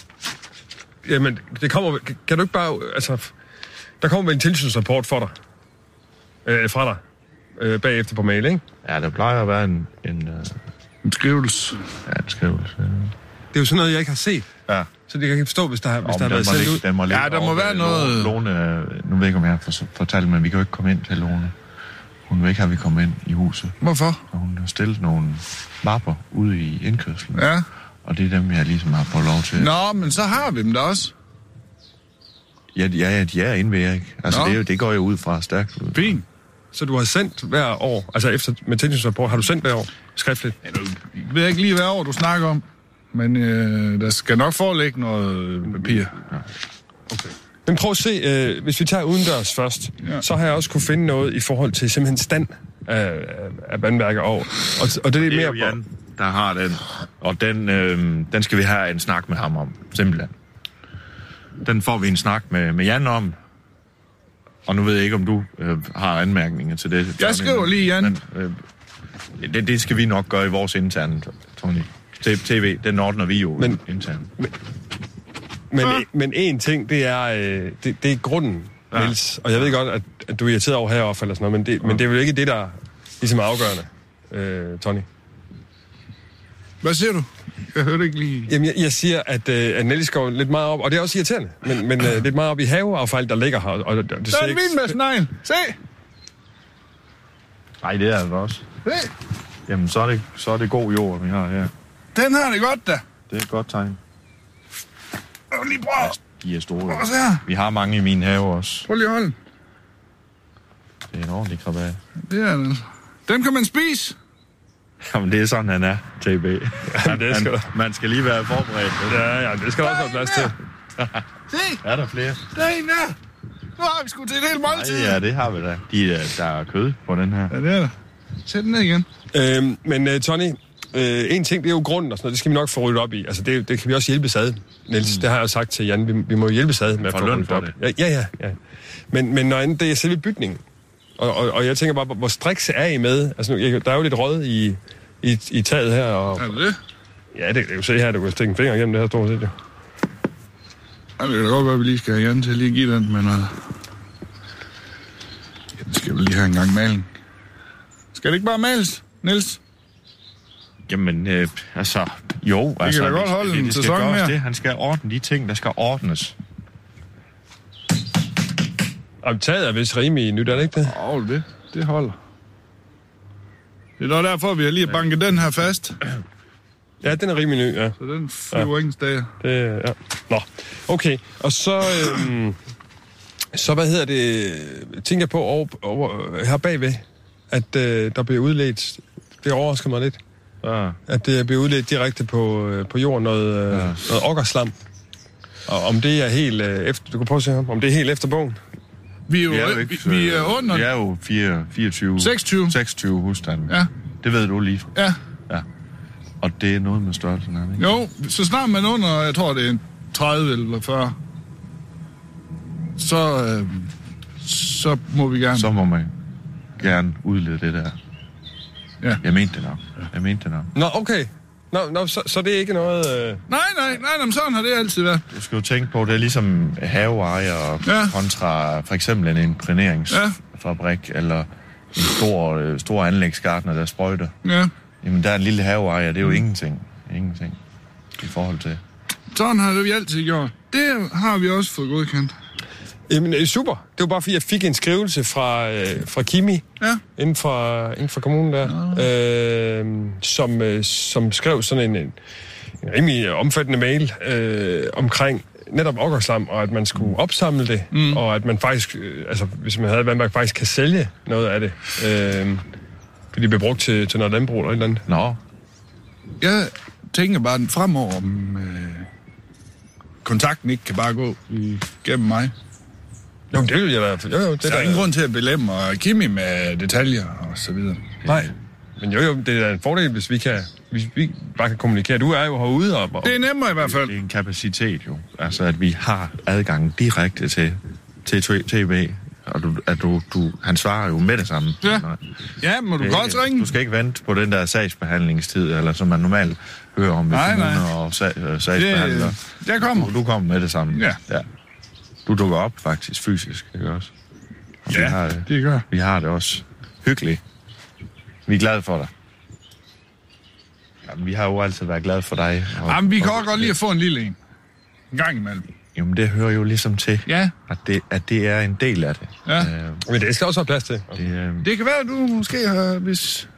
B: Jamen, det kommer... Kan du ikke bare... Altså, der kommer vel en tilsynsrapport for dig. Øh, fra dig. Øh, bagefter på mail, ikke?
G: Ja, der plejer at være en... En, uh...
F: en skrivelse.
G: Ja, en skrivelse, ja.
B: Det er jo sådan noget, jeg ikke har set.
G: Ja.
B: Så det kan jeg ikke forstå, hvis der har, hvis
G: Om,
B: der har været sendt ud.
G: Den må
F: ja, der må være noget...
G: Lone, nu ved jeg ikke, om jeg har fortalt, men vi kan jo ikke komme ind til Lone. Hun vil ikke have, at vi kommer ind i huset.
F: Hvorfor?
G: Og hun har stillet nogle mapper ude i indkørslen.
F: Ja.
G: Og det er dem, jeg ligesom har fået lov til.
F: Nå, men så har vi dem da også.
G: Ja, ja, ja de er inde ved Erik. Altså, det, det går jo ud fra stærkt.
F: Fint.
B: Så du har sendt hver år, altså efter med tilsynsrapport, har du sendt hver år skriftligt?
F: Ja, du ved ikke lige, hvad år du snakker om, men øh, der skal nok foreligge noget papir.
B: Ja. Okay. Men prøv at se, øh, hvis vi tager udendørs først, ja. Så har jeg også kunne finde noget i forhold til simpelthen stand af, af vandværker og, og, og det er, det er mere
G: Jan, der har den, og den, øh, den skal vi have en snak med ham om, simpelthen. Den får vi en snak med, med Jan om. Og nu ved jeg ikke, om du øh, har anmærkninger til det.
F: Jeg skriver lige, Jan.
G: Men, øh, det, det skal vi nok gøre i vores interne, Tony. T V, den ordner vi jo men, internt.
B: Men, men, ah. men en ting, det er, øh, det, det er grunden, ja. Niels. Og jeg ved godt, at, at du er irriteret over heroppe eller sådan noget, men det, ja. men det er jo ikke det, der ligesom er afgørende, øh, Tony.
F: Hvad siger du? Jeg hørte ikke lige...
B: Jamen, jeg, jeg siger, at, øh, at Nellis går lidt meget op, og det er også irriterende, men, men øh, lidt meget op i haveaffald, der ligger her. Og det, det
F: der er en vindmæssenegl. Se!
G: Nej, det er det også.
F: Se!
G: Jamen, så er, det, så er det god jord, vi har her.
F: Den har det godt, da.
G: Det er et godt tegn.
F: Jeg vil lige prøve.
G: Ja, de er store.
F: Prøv at se her.
G: Vi har mange i min have også.
F: Prøv lige at holde.
G: Det er en ordentlig krabat.
F: Det er den. Den kan man spise.
G: Jamen, det er sådan, han er, T B. Han,
B: det skal
G: han, man skal lige være forberedt.
B: Ja, ja, det skal der også være plads til.
F: Se!
G: Er der flere?
F: Der er en der. Nu har vi sgu til et helt måltid.
G: Ja, det har vi da. De, der er kød på den her.
F: Ja, det er der. Sæt den ned igen.
B: Øhm, men uh, Tony, uh, en ting, det er jo grunden og sådan noget. Det skal vi nok få ryddet op i. Altså, det, det kan vi også hjælpe ad, Niels. Mm. Det har jeg jo sagt til Jan. Vi, vi må hjælpe ad med at få ryddet op. Ja, ja, ja, ja. Men, men når det er selve bygningen, og, og, og jeg tænker bare, hvor striks er I med? Altså, nu, der er jo lidt rød i, i, i taget her. Og,
F: er det det?
B: Ja, det kan du se her. Du kan stikke en finger igennem det her stort set, jo.
F: Ja, det kan da godt være, at vi lige skal have Jan til at lige give den, men... Uh... Ja, den skal vi lige have en gang maling. Skal det ikke bare males, Niels?
G: Jamen, øh, altså, jo.
F: Det
G: altså,
F: kan da godt holde det, en det sæson mere.
G: Det. Han skal ordne de ting, der skal ordnes.
B: Og taget er vist rimelig nyt, er det ikke det?
F: Åh, oh, det, det holder. Det er derfor, vi har lige banket den her fast.
B: Ja, den er rimelig ny, ja.
F: Så den flyver ja. ingen steder.
B: Det, ja. Nå, okay. Og så, øhm, Så hvad hedder det, tænker jeg på over, over, her bagved, at øh, der bliver udledt, det overrasker mig lidt,
G: Ja.
B: at det bliver udledt direkte på, på jorden, noget, øh,
G: Ja.
B: noget okkerslam. Og om det er helt øh, efter, du kan prøve at se ham, om det er helt efter bogen.
F: Vi er jo,
G: Vi er jo,
F: vi,
G: ikke,
F: vi er under...
G: Vi er jo fire, fireogtyve,
F: seksogtyve.
G: seksogtyve husstande.
F: Ja.
G: Det ved du lige.
F: Ja.
G: Ja. Og det er noget med størrelsen her, ikke?
F: Jo, så snart man under, jeg tror, det er tredive eller fyrre, så, øh, så må vi gerne...
G: Så må man gerne udlede det der.
F: Ja.
G: Jeg mente det nok. Jeg mente det nok.
B: Nå, okay. Nå, nå så, så det er ikke noget... Øh...
F: Nej, nej, nej, nej, sådan har det altid været.
G: Du skal jo tænke på, det er ligesom haveejer
F: Ja.
G: kontra for eksempel en imprægneringsfabrik, ja. Eller en stor, øh, stor anlægsgartner, der sprøjter.
F: Ja,
G: Jamen, der er en lille haveejer, det er jo ingenting. Ingenting i forhold til.
F: sådan har det vi altid gjort. Det har vi også fået godkendt.
B: Jamen, øh, super. Det var bare, fordi jeg fik en skrivelse fra, øh, fra Kimi,
F: Ja.
B: inden for, inden for kommunen der, øh, som, øh, som skrev sådan en, en, en rimelig omfattende mail øh, omkring netop okkerslam, og at man skulle opsamle det, mm. og at man faktisk, øh, altså hvis man havde vandværk, faktisk kan sælge noget af det. Øh, fordi det bliver brugt til, til noget landbrug eller et eller andet.
G: Nå,
F: Jeg tænker bare fremover, om øh, kontakten ikke kan bare gå igennem mig.
B: Jo, det vil jeg da... Jo, jo, det
F: Der er ingen grund til at belemme Kimi med detaljer og så videre.
B: Nej, men jo, jo, det er en fordel, hvis vi kan, hvis vi bare kan kommunikere. Du er jo herude og... og
F: Det er nemmere i hvert fald.
G: det er en kapacitet jo. Altså, at vi har adgang direkte til, til tv, og du, at du, du, han svarer jo med det samme.
F: Ja.
G: Nej.
F: Ja, må du
G: Det er
F: godt
G: ikke-
F: ringe.
G: Du skal ikke vente på den der sagsbehandlingstid, eller som man normalt hører om ved
F: Nej, nej.
G: kommuner og sag, øh, sagsbehandlere.
F: Det- der kommer.
G: Du, du kommer med det samme.
F: Ja.
G: ja. Du dukker op faktisk fysisk, ikke også? Og
F: Ja,
G: vi har, det,
F: det gør.
G: vi har det også hyggeligt. Vi er glade for dig. Jamen, vi har jo altid været glade for dig. Og,
F: Jamen, vi kan
G: og-
F: også godt lide at få en lille en. En gang imellem.
G: Jamen, det hører jo ligesom til,
F: Ja.
G: at det, at det er en del af det.
F: Ja.
G: Øh,
B: Men det skal også have plads til.
G: det øh,
F: Det kan være, at du måske har, hvis...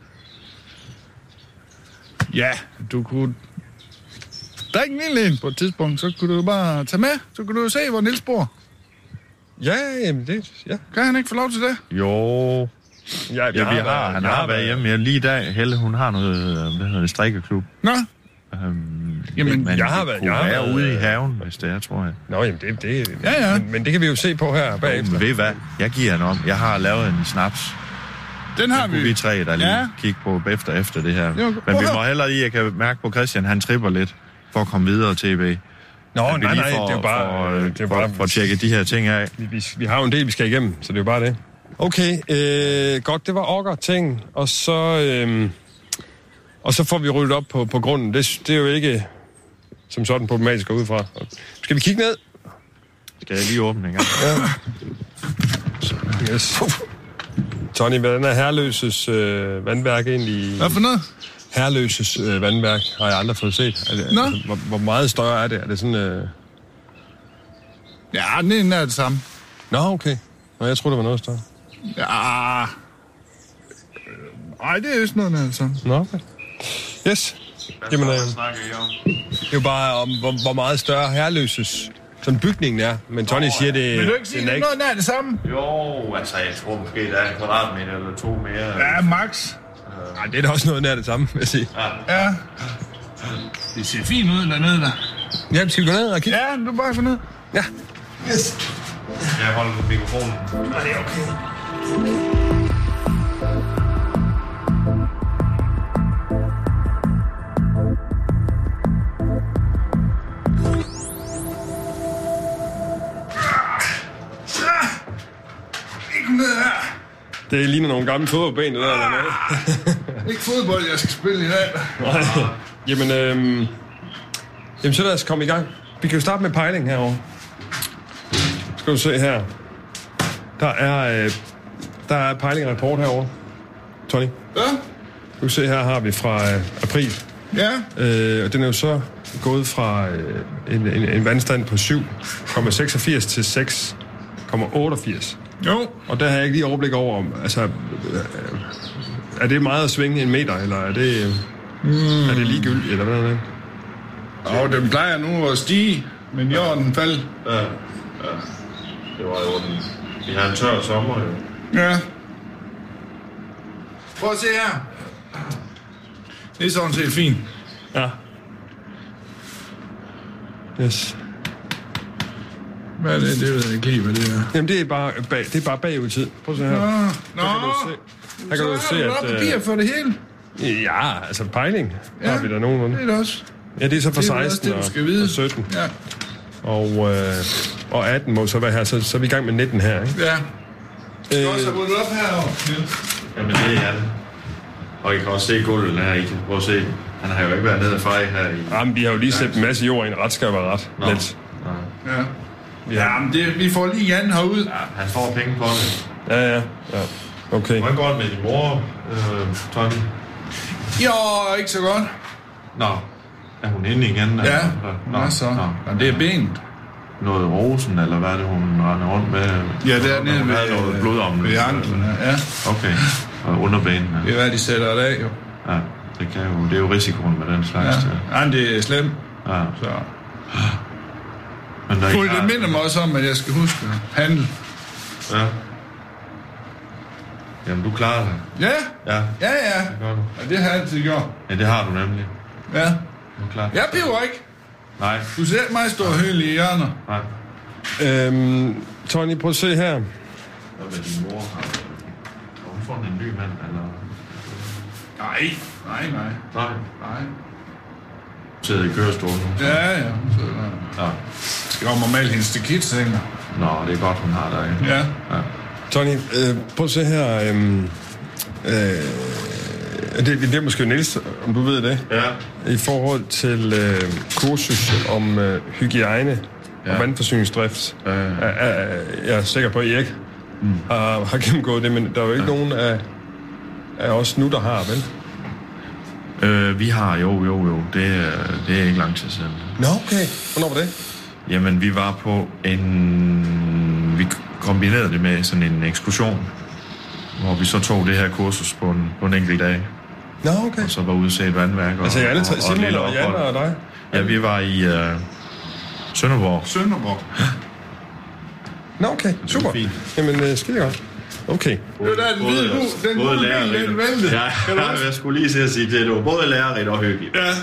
F: Ja, du kunne... drikke en lille en på et tidspunkt, så kunne du jo bare tage med. Så kunne du jo se, hvor Niels bor.
B: Ja, jamen det... Ja,
F: Kan han ikke få lov til det?
G: jo...
B: ja,
G: Ja, vi har, han
B: jeg
G: har været hjemme. Ja, lige i dag, Helle, hun har noget, øh, hvad hedder det, strikkeklub.
F: Nå,
G: Øhm,
F: Jamen,
G: men
B: jeg har
G: det
B: været-
G: kunne
B: jeg har
G: være
B: været-
G: ude i haven, hvis det er, tror jeg.
B: Nå, jamen det... det
F: Ja, ja.
B: Men, men det kan vi jo se på her bagefter.
G: Men ved I hvad? Jeg giver han om. Jeg har lavet en snaps.
F: den har
G: Det kunne
F: vi.
G: vi tre, der lige
F: Ja.
G: ja. kigge på efter, efter det her.
F: Jo,
G: Men
F: prøv
G: vi
F: at
G: må
F: høre.
G: heller lige, jeg kan mærke på Christian, han tripper lidt for at komme videre til T V.
B: Nå,
G: At vi
B: nej,
G: lige
B: nej,
G: får-
B: det er jo bare...
G: får, øh,
B: det er jo
G: for,
B: bare
G: for at tjekke de her ting af.
B: vi, vi, vi har jo en del, vi skal igennem, så det er jo bare det. Okay, øh, godt, det var okker-ting, og så... Øh, og så får vi ryddet op på, på grunden. Det, det er jo ikke som sådan problematisk at gå ud fra. Skal vi kigge ned?
G: Skal jeg lige åbne en gang?
B: Yes. Tony, hvordan er Herløses øh, vandværk egentlig?
F: Hvad for noget?
B: Herløses øh, vandværk har jeg aldrig fået set. Er det,
F: Nå.
B: altså, hvor, hvor meget større er det? Er det sådan... Øh...
F: Ja, den ene er det samme.
B: Nå, okay. Nå, jeg troede, det var noget større.
F: Ja. Nej, det er jo sådan noget, altså.
B: Nå, okay. Yes. Jamen, øh, det er jo bare om, hvor, hvor meget større Herløses sådan bygningen er. Men Tony siger, det,
F: Vil du ikke sige,
B: den
F: det
B: er
F: er noget nær det samme?
G: Jo, altså jeg tror måske, der er en kvadratmeter eller to mere.
F: Ja, max.
B: Ej, det er da også noget nær det samme, vil jeg sige.
F: Ja. Det ser fint ud dernede der.
B: Ja, skal vi gå ned og kigge?
F: Ja, du bare få ned.
B: Ja. Yes.
G: Jeg holder på mikrofonen.
B: Nå, det er okay.
F: Ikke ned her.
B: Det ligner nogle gamle fodboldben, det der. Eller noget.
F: Ikke fodbold, jeg skal spille i dag.
B: Nej. Jamen, øhm, jamen, så lad os komme i gang. Vi kan jo starte med pejling herovre. Skal du se her. Der er, øh, der er pejling-rapport herovre. Tony,
F: Ja?
B: du kan se, her har vi fra øh, april.
F: Ja.
B: Øh, og den er jo så gået fra øh, en, en, en vandstand på syv komma seksogfirs til seks komma otteogfirs.
F: Jo.
B: Og der har jeg ikke lige overblik over, om, altså, øh, er det meget at svinge en meter, eller er det, øh, mm. er det ligegyldigt, eller hvad er det?
F: Og den plejer nu at stige, men jorden faldt.
G: Ja. Ja. Det var jo en... Vi har en tør sommer, jo.
F: Ja. Prøv at se her. Det er sådan set fint.
B: Ja. Yes.
F: Hvad er det? Det ved jeg ikke lige, hvad det er.
B: Jamen, det er bare, bag, det er bare bagud i tid. Prøv at se her.
F: Nå,
B: Her
F: nå.
B: kan du se, her kan du
F: Så
B: se
F: har du
B: at...
F: nok papir for det hele.
B: Øh, ja, altså pejling
F: Ja,
B: har vi da nogenlunde.
F: det er det også.
B: Ja, det er så fra
F: Det er vel også
B: seksten
F: det, du skal
B: og,
F: vide.
B: og sytten.
F: Ja.
B: Og, øh, og atten må så være her, så, så er vi i gang med nitten her, ikke?
F: Ja. Skal
B: Øh,
F: du også have ryddet op herovre, Niels?
G: Jamen, det er det. Og I kan også se gulvet her, I kan prøve at se. Han har jo ikke været nede og fej her i...
B: Jamen, vi har jo lige set en masse jord ind. Ret skal være ret.
G: Nå.
B: Lidt.
G: Nå.
F: Ja. Ja, men det, vi får lige Jan herud.
G: Ja, han får penge på det.
B: Ja, ja. ja. Okay.
G: Hvordan går det med din mor, øh, Tony?
F: Jo, ikke så godt.
G: Nå, er hun inde igen?
F: Ja,
G: Nå,
F: Nå, så.
G: Nå.
F: Nå, det er benet.
G: Noget rosen, eller hvad er det, hun render rundt med?
F: Ja, det er nede
G: hun havde noget
F: ved,
G: blod om
F: ved anklen. Ja.
G: Okay, og underbenene.
F: Det er hvad, de sætter det af, jo.
G: Ja, det, kan jo, det er jo risikoen med den slags.
F: Ja, ja det er slemt.
G: Ja.
F: Så.
G: Men der
F: Cool,
G: ikke
F: det minder mig også om, at jeg skal huske at handle.
G: Ja. Jamen, du klarer det.
F: Ja,
G: Ja,
F: ja, ja.
G: det gør du.
F: Og det har jeg altid gjort.
G: Ja, det har du nemlig.
F: Ja.
G: Du er klar.
F: Jeg piver ikke.
G: Nej,
F: Du ser mig stå og høle i hjørner.
G: nej.
B: Øhm, Tony, prøv at se her.
G: Hvad med din mor? Har har hun fundet en ny mand, eller?
F: Nej, nej, nej.
G: Nej.
F: Nej.
G: Sidder i kørestolen nu.
F: Ja, ja. Hun sidder der.
G: Ja.
F: Skal om at male hendes stikitsænger.
G: Nå, det er godt, hun har dig.
F: Ja.
G: Ja.
B: Tony, øh, prøv at se her. Øhm, øh, det, det er måske Niels, om du ved det.
G: Ja.
B: I forhold til øh, kursus om øh, hygiejne ja. og vandforsyningsdrift.
G: Ja.
B: Er, er, jeg er sikker på, at I ikke mm. har, har gennemgået det, men der er jo ikke ja. nogen af, af os nu, der har, vel?
G: Øh, vi har, jo, jo, jo. Det, er- det er ikke lang tid siden.
B: Nå, okay. Hvornår var det?
G: Jamen, vi var på en... Vi kombinerede det med sådan en ekskursion, hvor vi så tog det her kursus på en, på en enkelt dag,
B: Nå, okay.
G: og så var ude og se et vandværk. Og,
B: Altså, jeg alle tre,
G: og, og,
B: Simon
G: lille
B: og Jan
G: ophold.
B: og dig?
G: Ja, vi var i øh, Sønderborg.
F: Sønderborg.
B: Nå, okay. Super.
G: fint.
B: Jamen, øh, skide godt. Okay.
F: Det var der den hvide hus, den
G: både
F: gule bil,
G: lærerigt.
F: den væltede.
G: Ja, jeg skulle lige se at sige det. Det var både lærerigt og hyggeligt.
F: Ja.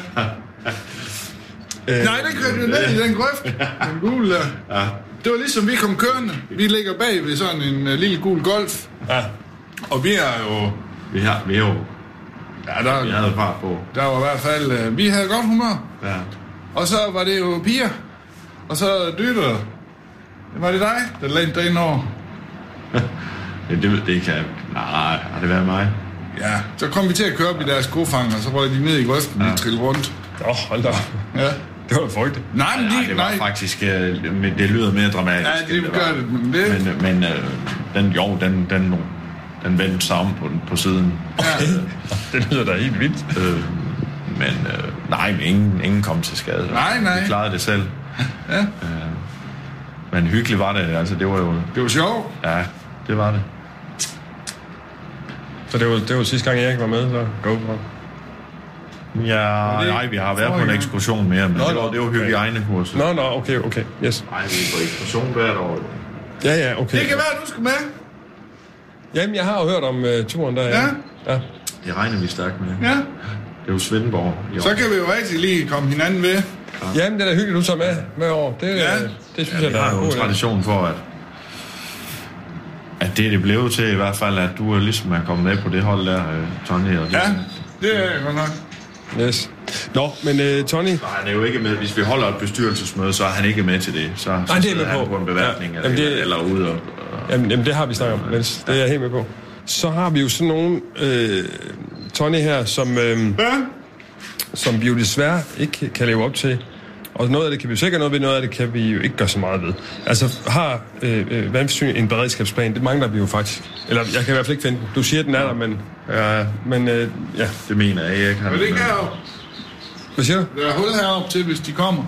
B: Øh,
F: Nej, den kørte jo ned i den grøft. Den gule der.
G: Ja.
F: Det var ligesom, vi kom kørende. Vi ligger bag ved sådan en uh, lille gul Golf.
B: Ja.
F: Og vi er jo...
G: Vi har, vi har jo...
F: Ja, der,
G: Vi havde fart på.
F: der var i hvert fald... Uh, vi havde godt humør.
G: Ja.
F: Og så var det jo piger. Og så dytter. Var det dig, der lænede dig ind over?
G: Det, det, det kan... Nej, har det været mig?
F: Ja. Så kom vi til at køre op i deres kofanger, og så røg de ned i grøften, ja. De trillede rundt.
B: Åh, oh, hold da.
F: Ja.
B: Det var frygteligt.
F: Nej, men de...
G: Nej, det var
F: nej.
G: faktisk... øh, men Det lyder mere dramatisk.
F: Ja, det
G: end
F: gør
G: var.
F: det, men det...
G: Men, men øh, den, jo, den, den, den vendte sig om på, på siden.
F: Ja.
B: Det lyder da helt vildt.
G: Øh, men øh, nej, ingen, ingen kom til skade.
F: Nej, nej.
G: Vi klarede det selv.
F: Ja.
G: Øh, men hyggeligt var det. Altså, det var jo...
F: Det var sjovt.
G: Ja, det var det.
B: Så det var, det var sidste gang, Erik var med, så go for.
G: Ja,
F: det
G: nej, vi har været på en
F: forrige
G: ekskursion mere, men
B: Nå,
G: det var,
B: nå,
G: det var
B: okay.
G: hygiejnekurset.
B: Nå, nå, okay, okay. Yes.
G: Nej, vi er på ekskursion hvert år.
B: Ja, ja, okay.
F: Det kan være, at du skal med.
B: Jamen, jeg har jo hørt om uh, turen der.
F: Ja.
B: Ja.
G: Det regner vi stærkt med.
F: Ja.
G: Det er jo Svendborg i år.
F: Så kan vi jo rigtig lige komme hinanden ved.
B: Jamen, det er da hyggeligt, du tager med hver år. Det,
F: Ja.
B: ja. det synes
G: Ja,
B: jeg,
G: vi
B: der
G: har
B: er
G: jo
B: en
G: en
B: god idé.
G: tradition for, at, at det er det blevet til i hvert fald, at du er ligesom er kommet med på det hold der, øh, Tony. Og det,
F: Ja, det er jeg godt nok.
B: Yes. Nå, men uh, Tony...
G: Nej, han er jo ikke med. Hvis vi holder et bestyrelsesmøde, så er han ikke med til det. Så,
B: Nej,
G: så
B: det er
G: sidder
B: med
G: han
B: på.
G: på en beværtning
B: Ja.
G: eller,
B: Jamen, det-
G: eller ude. Og, og,
B: Jamen, jamen, det har vi snakket om, Niels. Det er jeg helt med på. Så har vi jo sådan nogle øh, Tony her, som, øh,
F: Ja.
B: som vi jo desværre ikke kan leve op til. Og noget af det kan vi jo sikkert noget ved, noget af det kan vi jo ikke gøre så meget ved. Altså, har øh, øh, vandforsyning en beredskabsplan? Det mangler vi jo faktisk. Eller jeg kan i hvert fald ikke finde den. Du siger, den er der, men...
G: ja,
B: Men øh, ja,
G: det mener jeg ikke. Han,
F: Men det kan jo.
B: hvad siger du?
F: Der er hul heroppe til, hvis de kommer.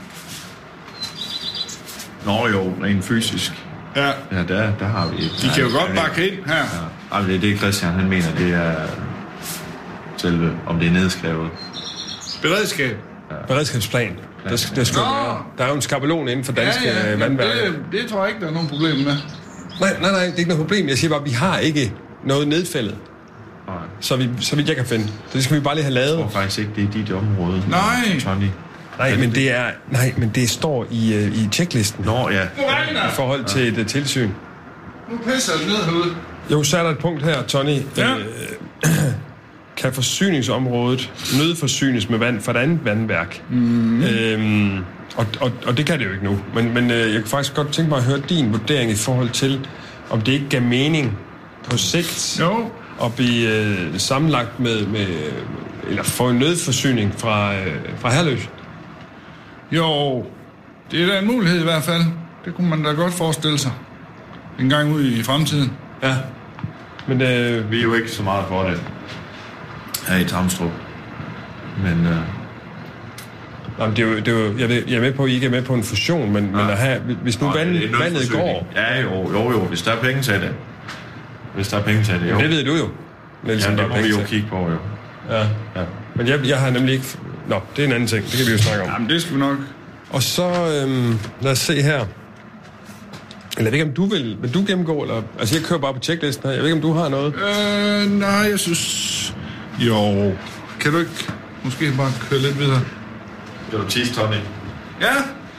G: Nå jo, rent fysisk.
F: Ja.
G: Ja, der, der har vi...
F: De kan jo godt bakke ind her.
G: Ja. Ej, det er det, Christian han mener, det er selve, om det er nedskrevet.
F: Beredskab.
B: Beredskabsplan. Der, skal, der, skal være, der er jo en skabelon inden for danske
F: ja, ja,
B: vandværker.
F: Det, det tror jeg ikke, der er nogen problem med.
B: Nej, nej, nej, det er ikke noget problem. Jeg siger bare, at vi har ikke noget nedfældet. Nej. Så, vi, så vidt jeg kan finde. Det skal vi bare lige have lavet.
G: Jeg tror faktisk ikke, det er dit område.
F: Nej.
G: Tony.
B: Nej, men det er, nej, men det står i, uh, i checklisten.
G: Nå, ja.
F: Nu regner!
B: I forhold til et uh, tilsyn.
F: Nu pisser det ned herude.
B: Jo, så er der et punkt her, Tony.
F: Ja.
B: Øh, kan forsyningsområdet nødforsynes med vand fra et andet vandværk? Mm. Øhm, og, og, og det kan det jo ikke nu. Men, men øh, jeg kan faktisk godt tænke mig at høre din vurdering i forhold til, om det ikke gav mening på sigt
F: jo.
B: at blive øh, sammenlagt med, med, eller få en nødforsyning fra, øh, fra Herløs.
F: Jo, det er da en mulighed i hvert fald. Det kunne man da godt forestille sig. En gang ude i fremtiden.
B: Ja. Men øh,
G: vi er jo ikke så meget for det her i Tamstrup. Men øh...
B: Jamen, det er jo, det er jo, jeg, ved, jeg er med på, at I ikke er med på en fusion, men, ja. men at have, hvis nu
G: Nå,
B: vand, vandet går...
G: Ja, jo, jo, jo, hvis der er penge til det. Hvis der er penge til det, jo.
B: Det ved du jo.
G: Nielsen, ja, det må vi jo til. Kigge på, jo.
B: Ja. ja. Men jeg, jeg har nemlig ikke... Nå, det er en anden ting. Det kan vi jo snakke om.
F: Jamen, det skal vi nok.
B: Og så... Øhm, lad os se her. Eller jeg ved ikke, om du vil... Vil du gennemgå, eller... Altså, jeg kører bare på checklisten her. Jeg ved ikke, om du har noget.
F: Øh, nej, jeg synes... Jo... Kan du ikke... Måske bare køre lidt videre?
G: Kan du tisse, Tony?
F: Ja!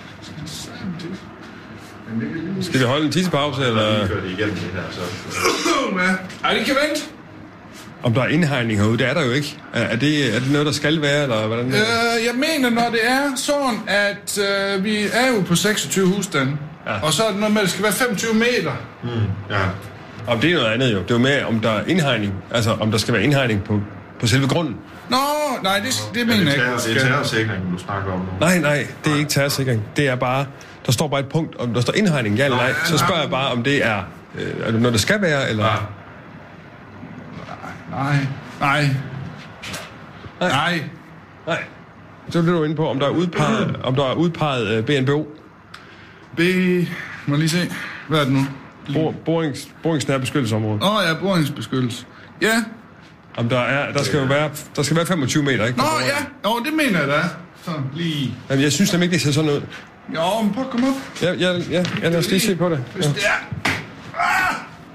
B: Skal vi holde en tissepause, eller...
G: Jeg kører det igennem det her, så...
F: Ej, det kan vente.
B: Om der er indhegning herude, det er der jo ikke. Er, er, det, er det noget, der skal være, eller hvordan?
F: Øh, jeg mener, når det er sådan, at øh, vi er jo på seksogtyve husstande, ja. Og så er det noget med, at det skal være femogtyve meter.
G: Mm, ja.
B: Og det er noget andet jo. Det er jo med, om der er indhegning. Altså, om der skal være indhegning på, på selve grunden.
F: Nå, nej, det, det mener jeg ikke.
G: Det er terrorsikring, du snakker om nu.
B: Nej, nej, det er ikke terrorsikring. Det er bare... Der står bare et punkt, om der står indhegning, ja eller nej. Så spørger jeg bare, om det er... Øh, er det noget, der skal være, eller...
G: Ja.
F: Nej, nej. Nej.
B: Nej. Så bliver du inde på, om der er udpeget, om der er udpeget uh, B N B O.
F: B... Må lige se. Hvad er det nu?
B: Bor, borings, boringsnær beskyttelsesområde.
F: Åh oh, ja, boringsbeskyttelse. Ja.
B: Om der er... Der skal jo være... Der skal være femogtyve meter, ikke?
F: Nå ja. Nå, det mener jeg da. Så lige...
B: Jamen, jeg synes nemlig ikke, det ser sådan ud.
F: Jo, men prøv at komme op.
B: Ja, ja, ja, ja lad os lige se på det.
F: Hvis
B: Ja.
F: det er... Ah!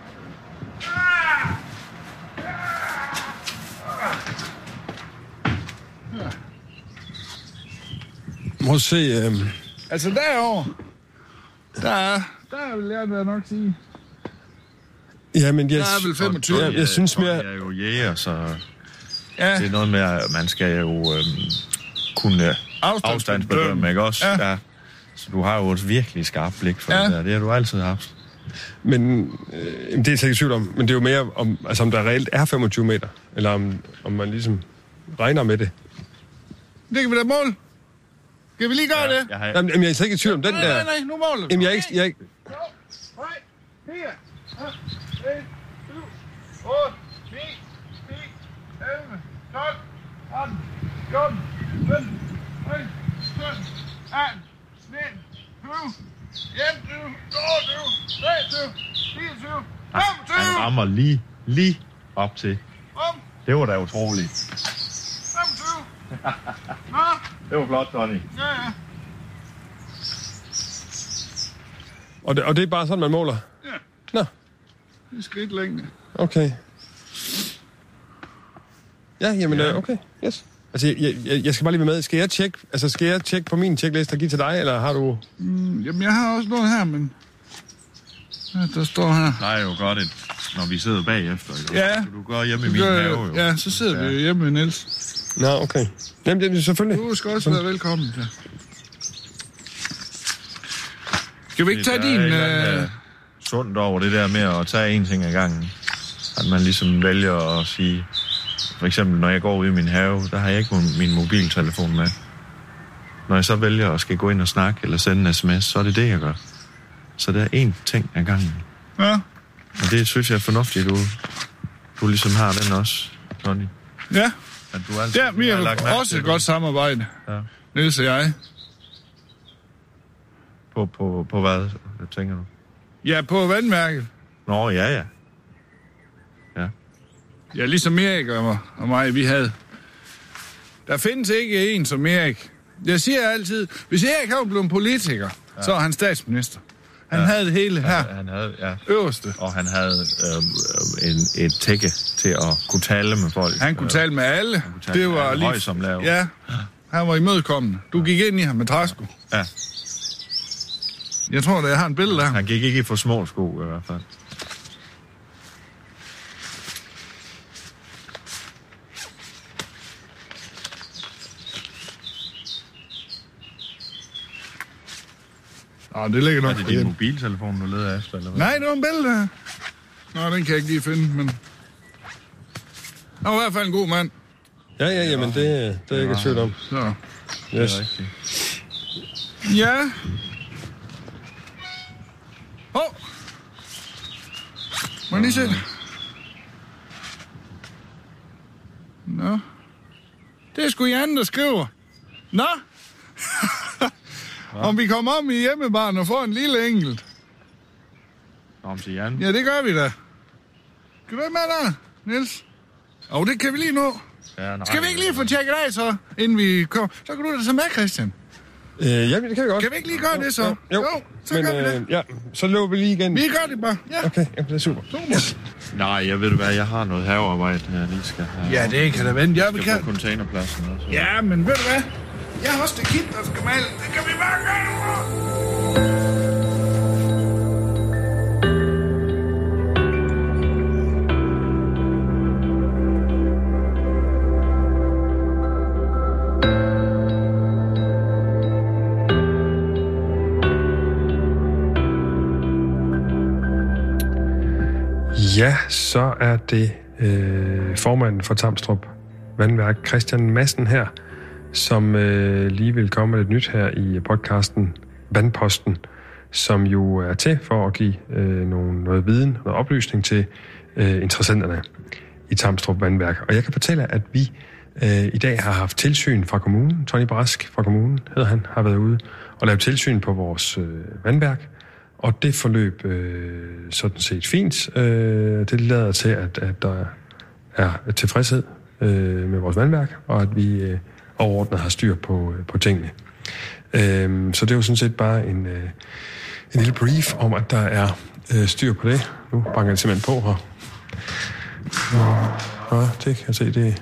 B: Må se... Øhm...
F: Altså derovre, der er, der vil jeg da nok sige.
B: Ja, men jeg...
F: Der er vel femogtyve.
B: Jeg, jeg synes mere...
G: Jeg er jo jæger, så...
F: Ja.
G: Det er noget med, at man skal jo øhm, kunne afstandsbedømme, ikke også?
F: Ja.
G: Ja. Så du har jo et virkelig skarpt blik for
F: ja.
G: det der. Det har du altid haft.
B: Men øh, det er jeg ikke i tvivl om. Men det er jo mere, om, altså, om der reelt er femogtyve meter. Eller om, om man ligesom regner med det.
F: Det kan vi da måle. Skal vi lige gøre ja, det?
B: Jeg har... Jamen, jeg er slet ikke i tvivl om den
F: nej,
B: der.
F: Nej, nej, nu måler vi.
B: Jamen, jeg er ikke... Jeg er ikke...
F: tre, fire, fem, syv, otte, ni, ti, elleve, tolv, tretten, fjorten, femten, seksten, sytten, atten, nitten, tyve, enogtyve, toogtyve, treogtyve, fireogtyve, femogtyve.
G: Han rammer lige, lige op til. Det var da utroligt.
F: femogtyve. Nå.
G: Det var flot, Tony.
F: Ja, ja.
B: Og det, og det er bare sådan, man måler?
F: Ja.
B: Nå.
F: Det er skridt længde.
B: Okay. Ja, jamen, ja. okay. Yes. Altså, jeg, jeg, jeg skal bare lige være med. Skal jeg tjekke, altså, skal jeg tjekke på min checkliste og give til dig, eller har du...
F: Mm, jamen, jeg har også noget her, men... Ja, der står her.
G: Nej, det er jo godt, at når vi sidder bagefter, ikke?
F: Ja.
G: Så du går hjemme i min have, jo.
F: Ja, så sidder ja. vi hjemme med Niels.
B: Nå, okay. Jamen, det er selvfølgelig.
F: Du skal også være velkommen til. Skal vi ikke tage din...
G: Øh... Uh... sundt over det der med at tage en ting ad gangen. At man ligesom vælger at sige... For eksempel, når jeg går ud i min have, der har jeg ikke min mobiltelefon med. Når jeg så vælger at skal gå ind og snakke eller sende en sms, så er det det, jeg gør. Så der er én ting ad gangen.
F: Ja.
G: Og det synes jeg er fornuftigt, du, du ligesom har den også, Tony.
F: Ja.
G: At du altid
F: ja, vi har også et godt samarbejde, ja. Niels og jeg.
G: På, på, på hvad, hvad tænker du?
F: Ja, på vandmærket.
G: Nå, ja, ja. Ja.
F: Ja, ligesom Erik og mig, og mig, vi havde. Der findes ikke en som Erik. Jeg siger altid, hvis Erik havde blevet politiker, ja. så var han statsminister. Han ja. havde det hele her.
G: Han, han havde, ja.
F: Øverste.
G: Og han havde øh, en, et tække til at kunne tale med folk.
F: Han kunne tale med alle.
G: Tale
F: det
G: med
F: var
G: alle,
F: lige...
G: høj som lav.
F: Ja, han var imødekommende. Du gik ind i ham med træsko.
G: Ja.
F: Jeg tror, at jeg har en billede af ham.
G: Han gik ikke for små sko i hvert fald.
F: Nå, det ligger nok.
G: Er det din mobiltelefon, du leder efter, eller hvad?
F: Nej, det var en billede her. Nå, den kan jeg ikke lige finde, men... Han var i hvert fald en god mand.
B: Ja, ja, jamen det, det er jeg ikke i tvivl om.
F: Så.
B: Yes.
G: Det er rigtigt.
F: Ja. Åh. Oh. Må jeg lige se det? Nå. Det er sgu Jan, der skriver. Nå. Om vi kommer om i hjemmebaren og får en lille enkelt.
G: Om til Jan?
F: Ja, det gør vi da. Skal du være med der, Niels? Åh, oh, det kan vi lige nå.
G: Ja, nej,
F: skal vi ikke lige få tjekket af så, inden vi kommer? Så kan du da tage med, Christian.
B: Øh, ja, det kan vi godt.
F: Kan vi ikke lige gøre det så?
B: Jo, jo.
F: jo så
B: Men,
F: gør vi det.
B: Øh, ja, så løber vi lige igen.
F: Vi gør det bare, ja.
B: Okay, ja, det er super.
F: super.
B: Yes.
G: Nej, jeg ved du hvad, jeg har noget havearbejde, jeg lige skal have.
F: Ja, det kan da vente. Jeg
G: skal
F: kan...
G: på containerpladsen også.
F: Ja, men ved du hvad? Jeg har også det kit, der skal male. Det kan vi bare gøre nu.
B: Ja, så er det øh, formanden for Tamstrup Vandværk, Christian Madsen her, som øh, lige vil komme med lidt nyt her i podcasten Vandposten, som jo er til for at give øh, nogle, noget viden, noget oplysning til øh, interessenterne i Tamstrup Vandværk. Og jeg kan fortælle, at vi øh, i dag har haft tilsyn fra kommunen. Tony Brask fra kommunen hedder han, har været ude og lavet tilsyn på vores øh, vandværk. Og det forløb øh, sådan set fint. Øh, det lader til, at, at der er tilfredshed øh, med vores vandværk, og at vi øh, overordnet har styr på, øh, på tingene. Øh, så det er jo sådan set bare en, øh, en lille brief om, at der er øh, styr på det. Nu banker det simpelthen på her. Nå, det kan jeg se, det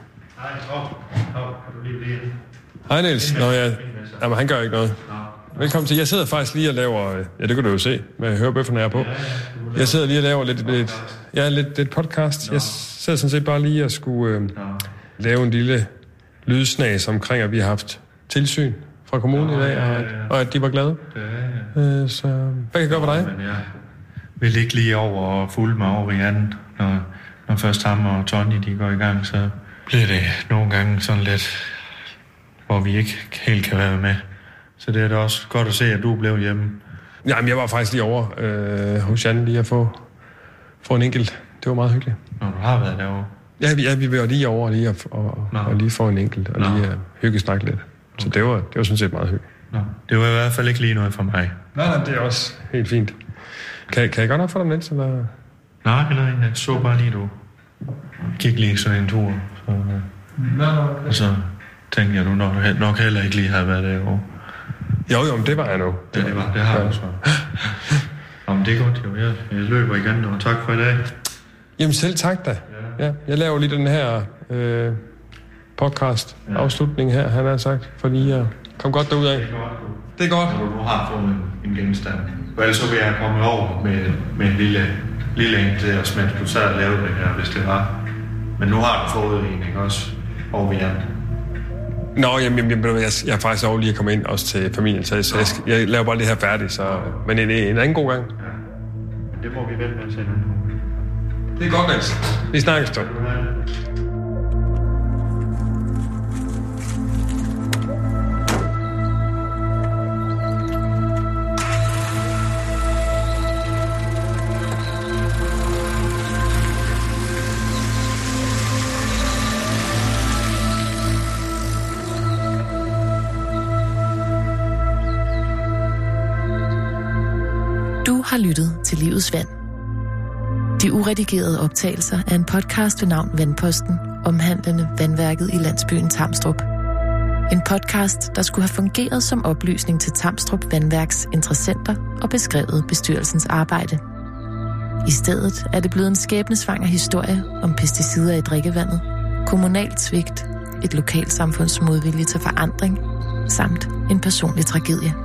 B: Hej Niels. Nå ja, jamen, han gør ikke noget. Velkommen til. Jeg sidder faktisk lige og laver... Ja, det kan du jo se, med hørebøfferne er på. Jeg sidder lige og laver lidt, lidt, ja, lidt, lidt podcast. Jeg sidder sådan set bare lige og skulle øh, lave en lille lydsnas omkring, at vi har haft tilsyn fra kommunen i dag, og at, og at de var glade. Øh, så hvad kan jeg gøre for dig?
G: Jeg vil ikke lige over og fulde mig over i anden. Når, når først ham og Tony de går i gang, så bliver det nogle gange sådan lidt, hvor vi ikke helt kan være med. Så det er da også godt at se, at du blev hjemme.
B: Jamen, jeg var faktisk lige over øh, hos Jan lige at få, få en enkelt. Det var meget hyggeligt.
G: Når du har været derovre?
B: Ja, vi, ja, vi var lige over lige at, og, og lige få en enkelt, og Nå. lige uh, hygge snakke lidt. Så okay. det, var, det var sådan set meget hyggeligt.
G: Nå. Det var i hvert fald ikke lige noget for mig.
B: Nej, nej, det er også helt fint. Kan, kan jeg godt nok få dig lidt, eller?
G: Nej, nej, jeg så bare lige, du gik lige sådan en tur. Så,
B: Nå, okay.
G: Og så tænkte jeg, du nok, nok heller ikke lige har været derovre.
B: Jo, jo, men det var jeg nu.
G: Ja, det var, det har jeg også. Nå, men det er godt, jo. Jeg, jeg løber igen, og tak for i dag.
B: Jamen selv tak da. Ja. Ja, jeg laver lige den her øh, podcast ja. afslutning her, han har sagt, for lige at komme godt derud af.
G: Det er godt, du.
B: Det er godt.
G: Når du nu har fået en, en genstand. Og ellers så vil jeg komme over med, med en lille, lille en til os, mens du sad og lavede det her, hvis det var. Men nu har du fået en, ikke også? Over ved Jan. Nå,
B: jamen, jamen, jeg, jeg er faktisk over lige at komme ind også til familien, så jeg, jeg, jeg laver bare det her færdigt, så, men en, en anden god gang.
G: Ja. Men det må vi vente med til nu.
B: Det er godt, Niels. Vi snakkes då.
E: Du har lyttet til Livets Vand. De uredigerede optagelser er en podcast ved navn Vandposten, omhandlende vandværket i landsbyen Tamstrup. En podcast, der skulle have fungeret som oplysning til Tamstrup Vandværks interessenter og beskrevet bestyrelsens arbejde. I stedet er det blevet en skæbnesvanger historie om pesticider i drikkevandet, kommunalt svigt, et lokalsamfunds modvilje til forandring, samt en personlig tragedie.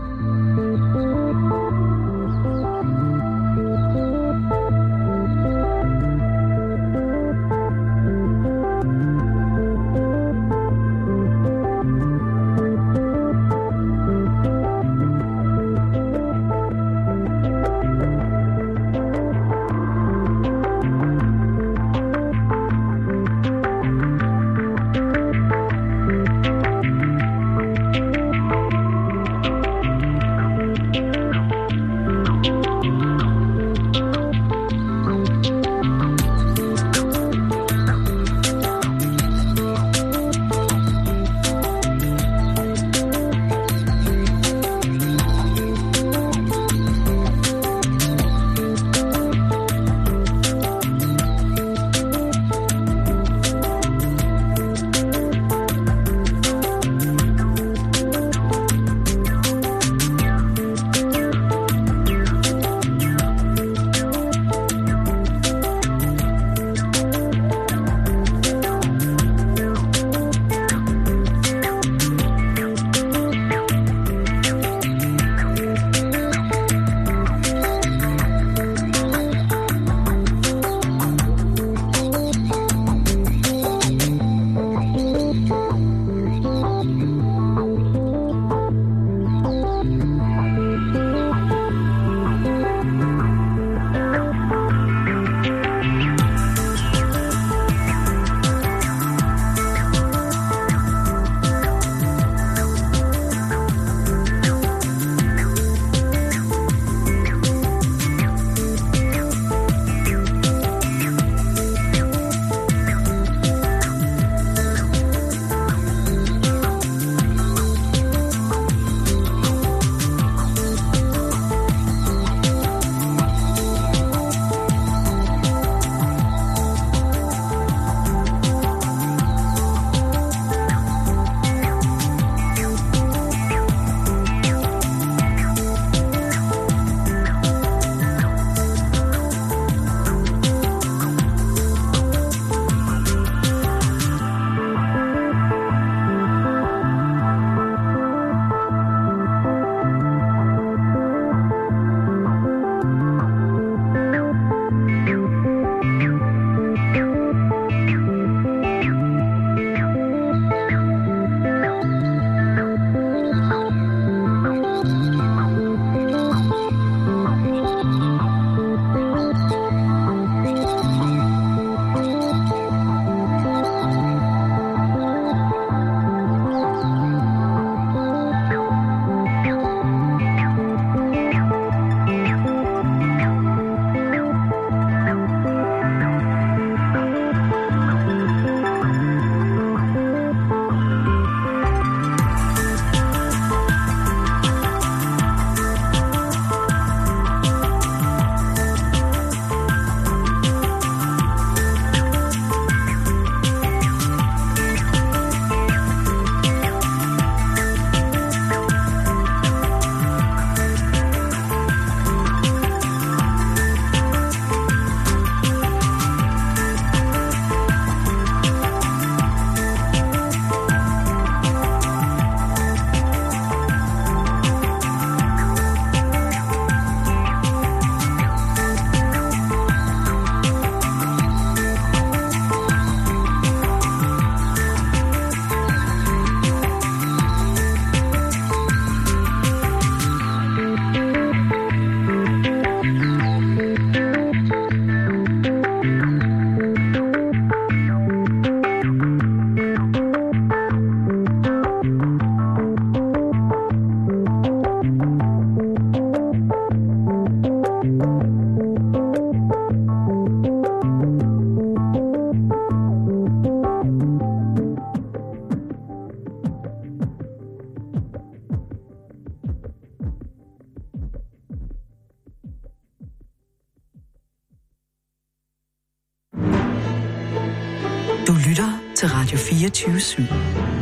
H: Du lytter til Radio fireogtyve syv.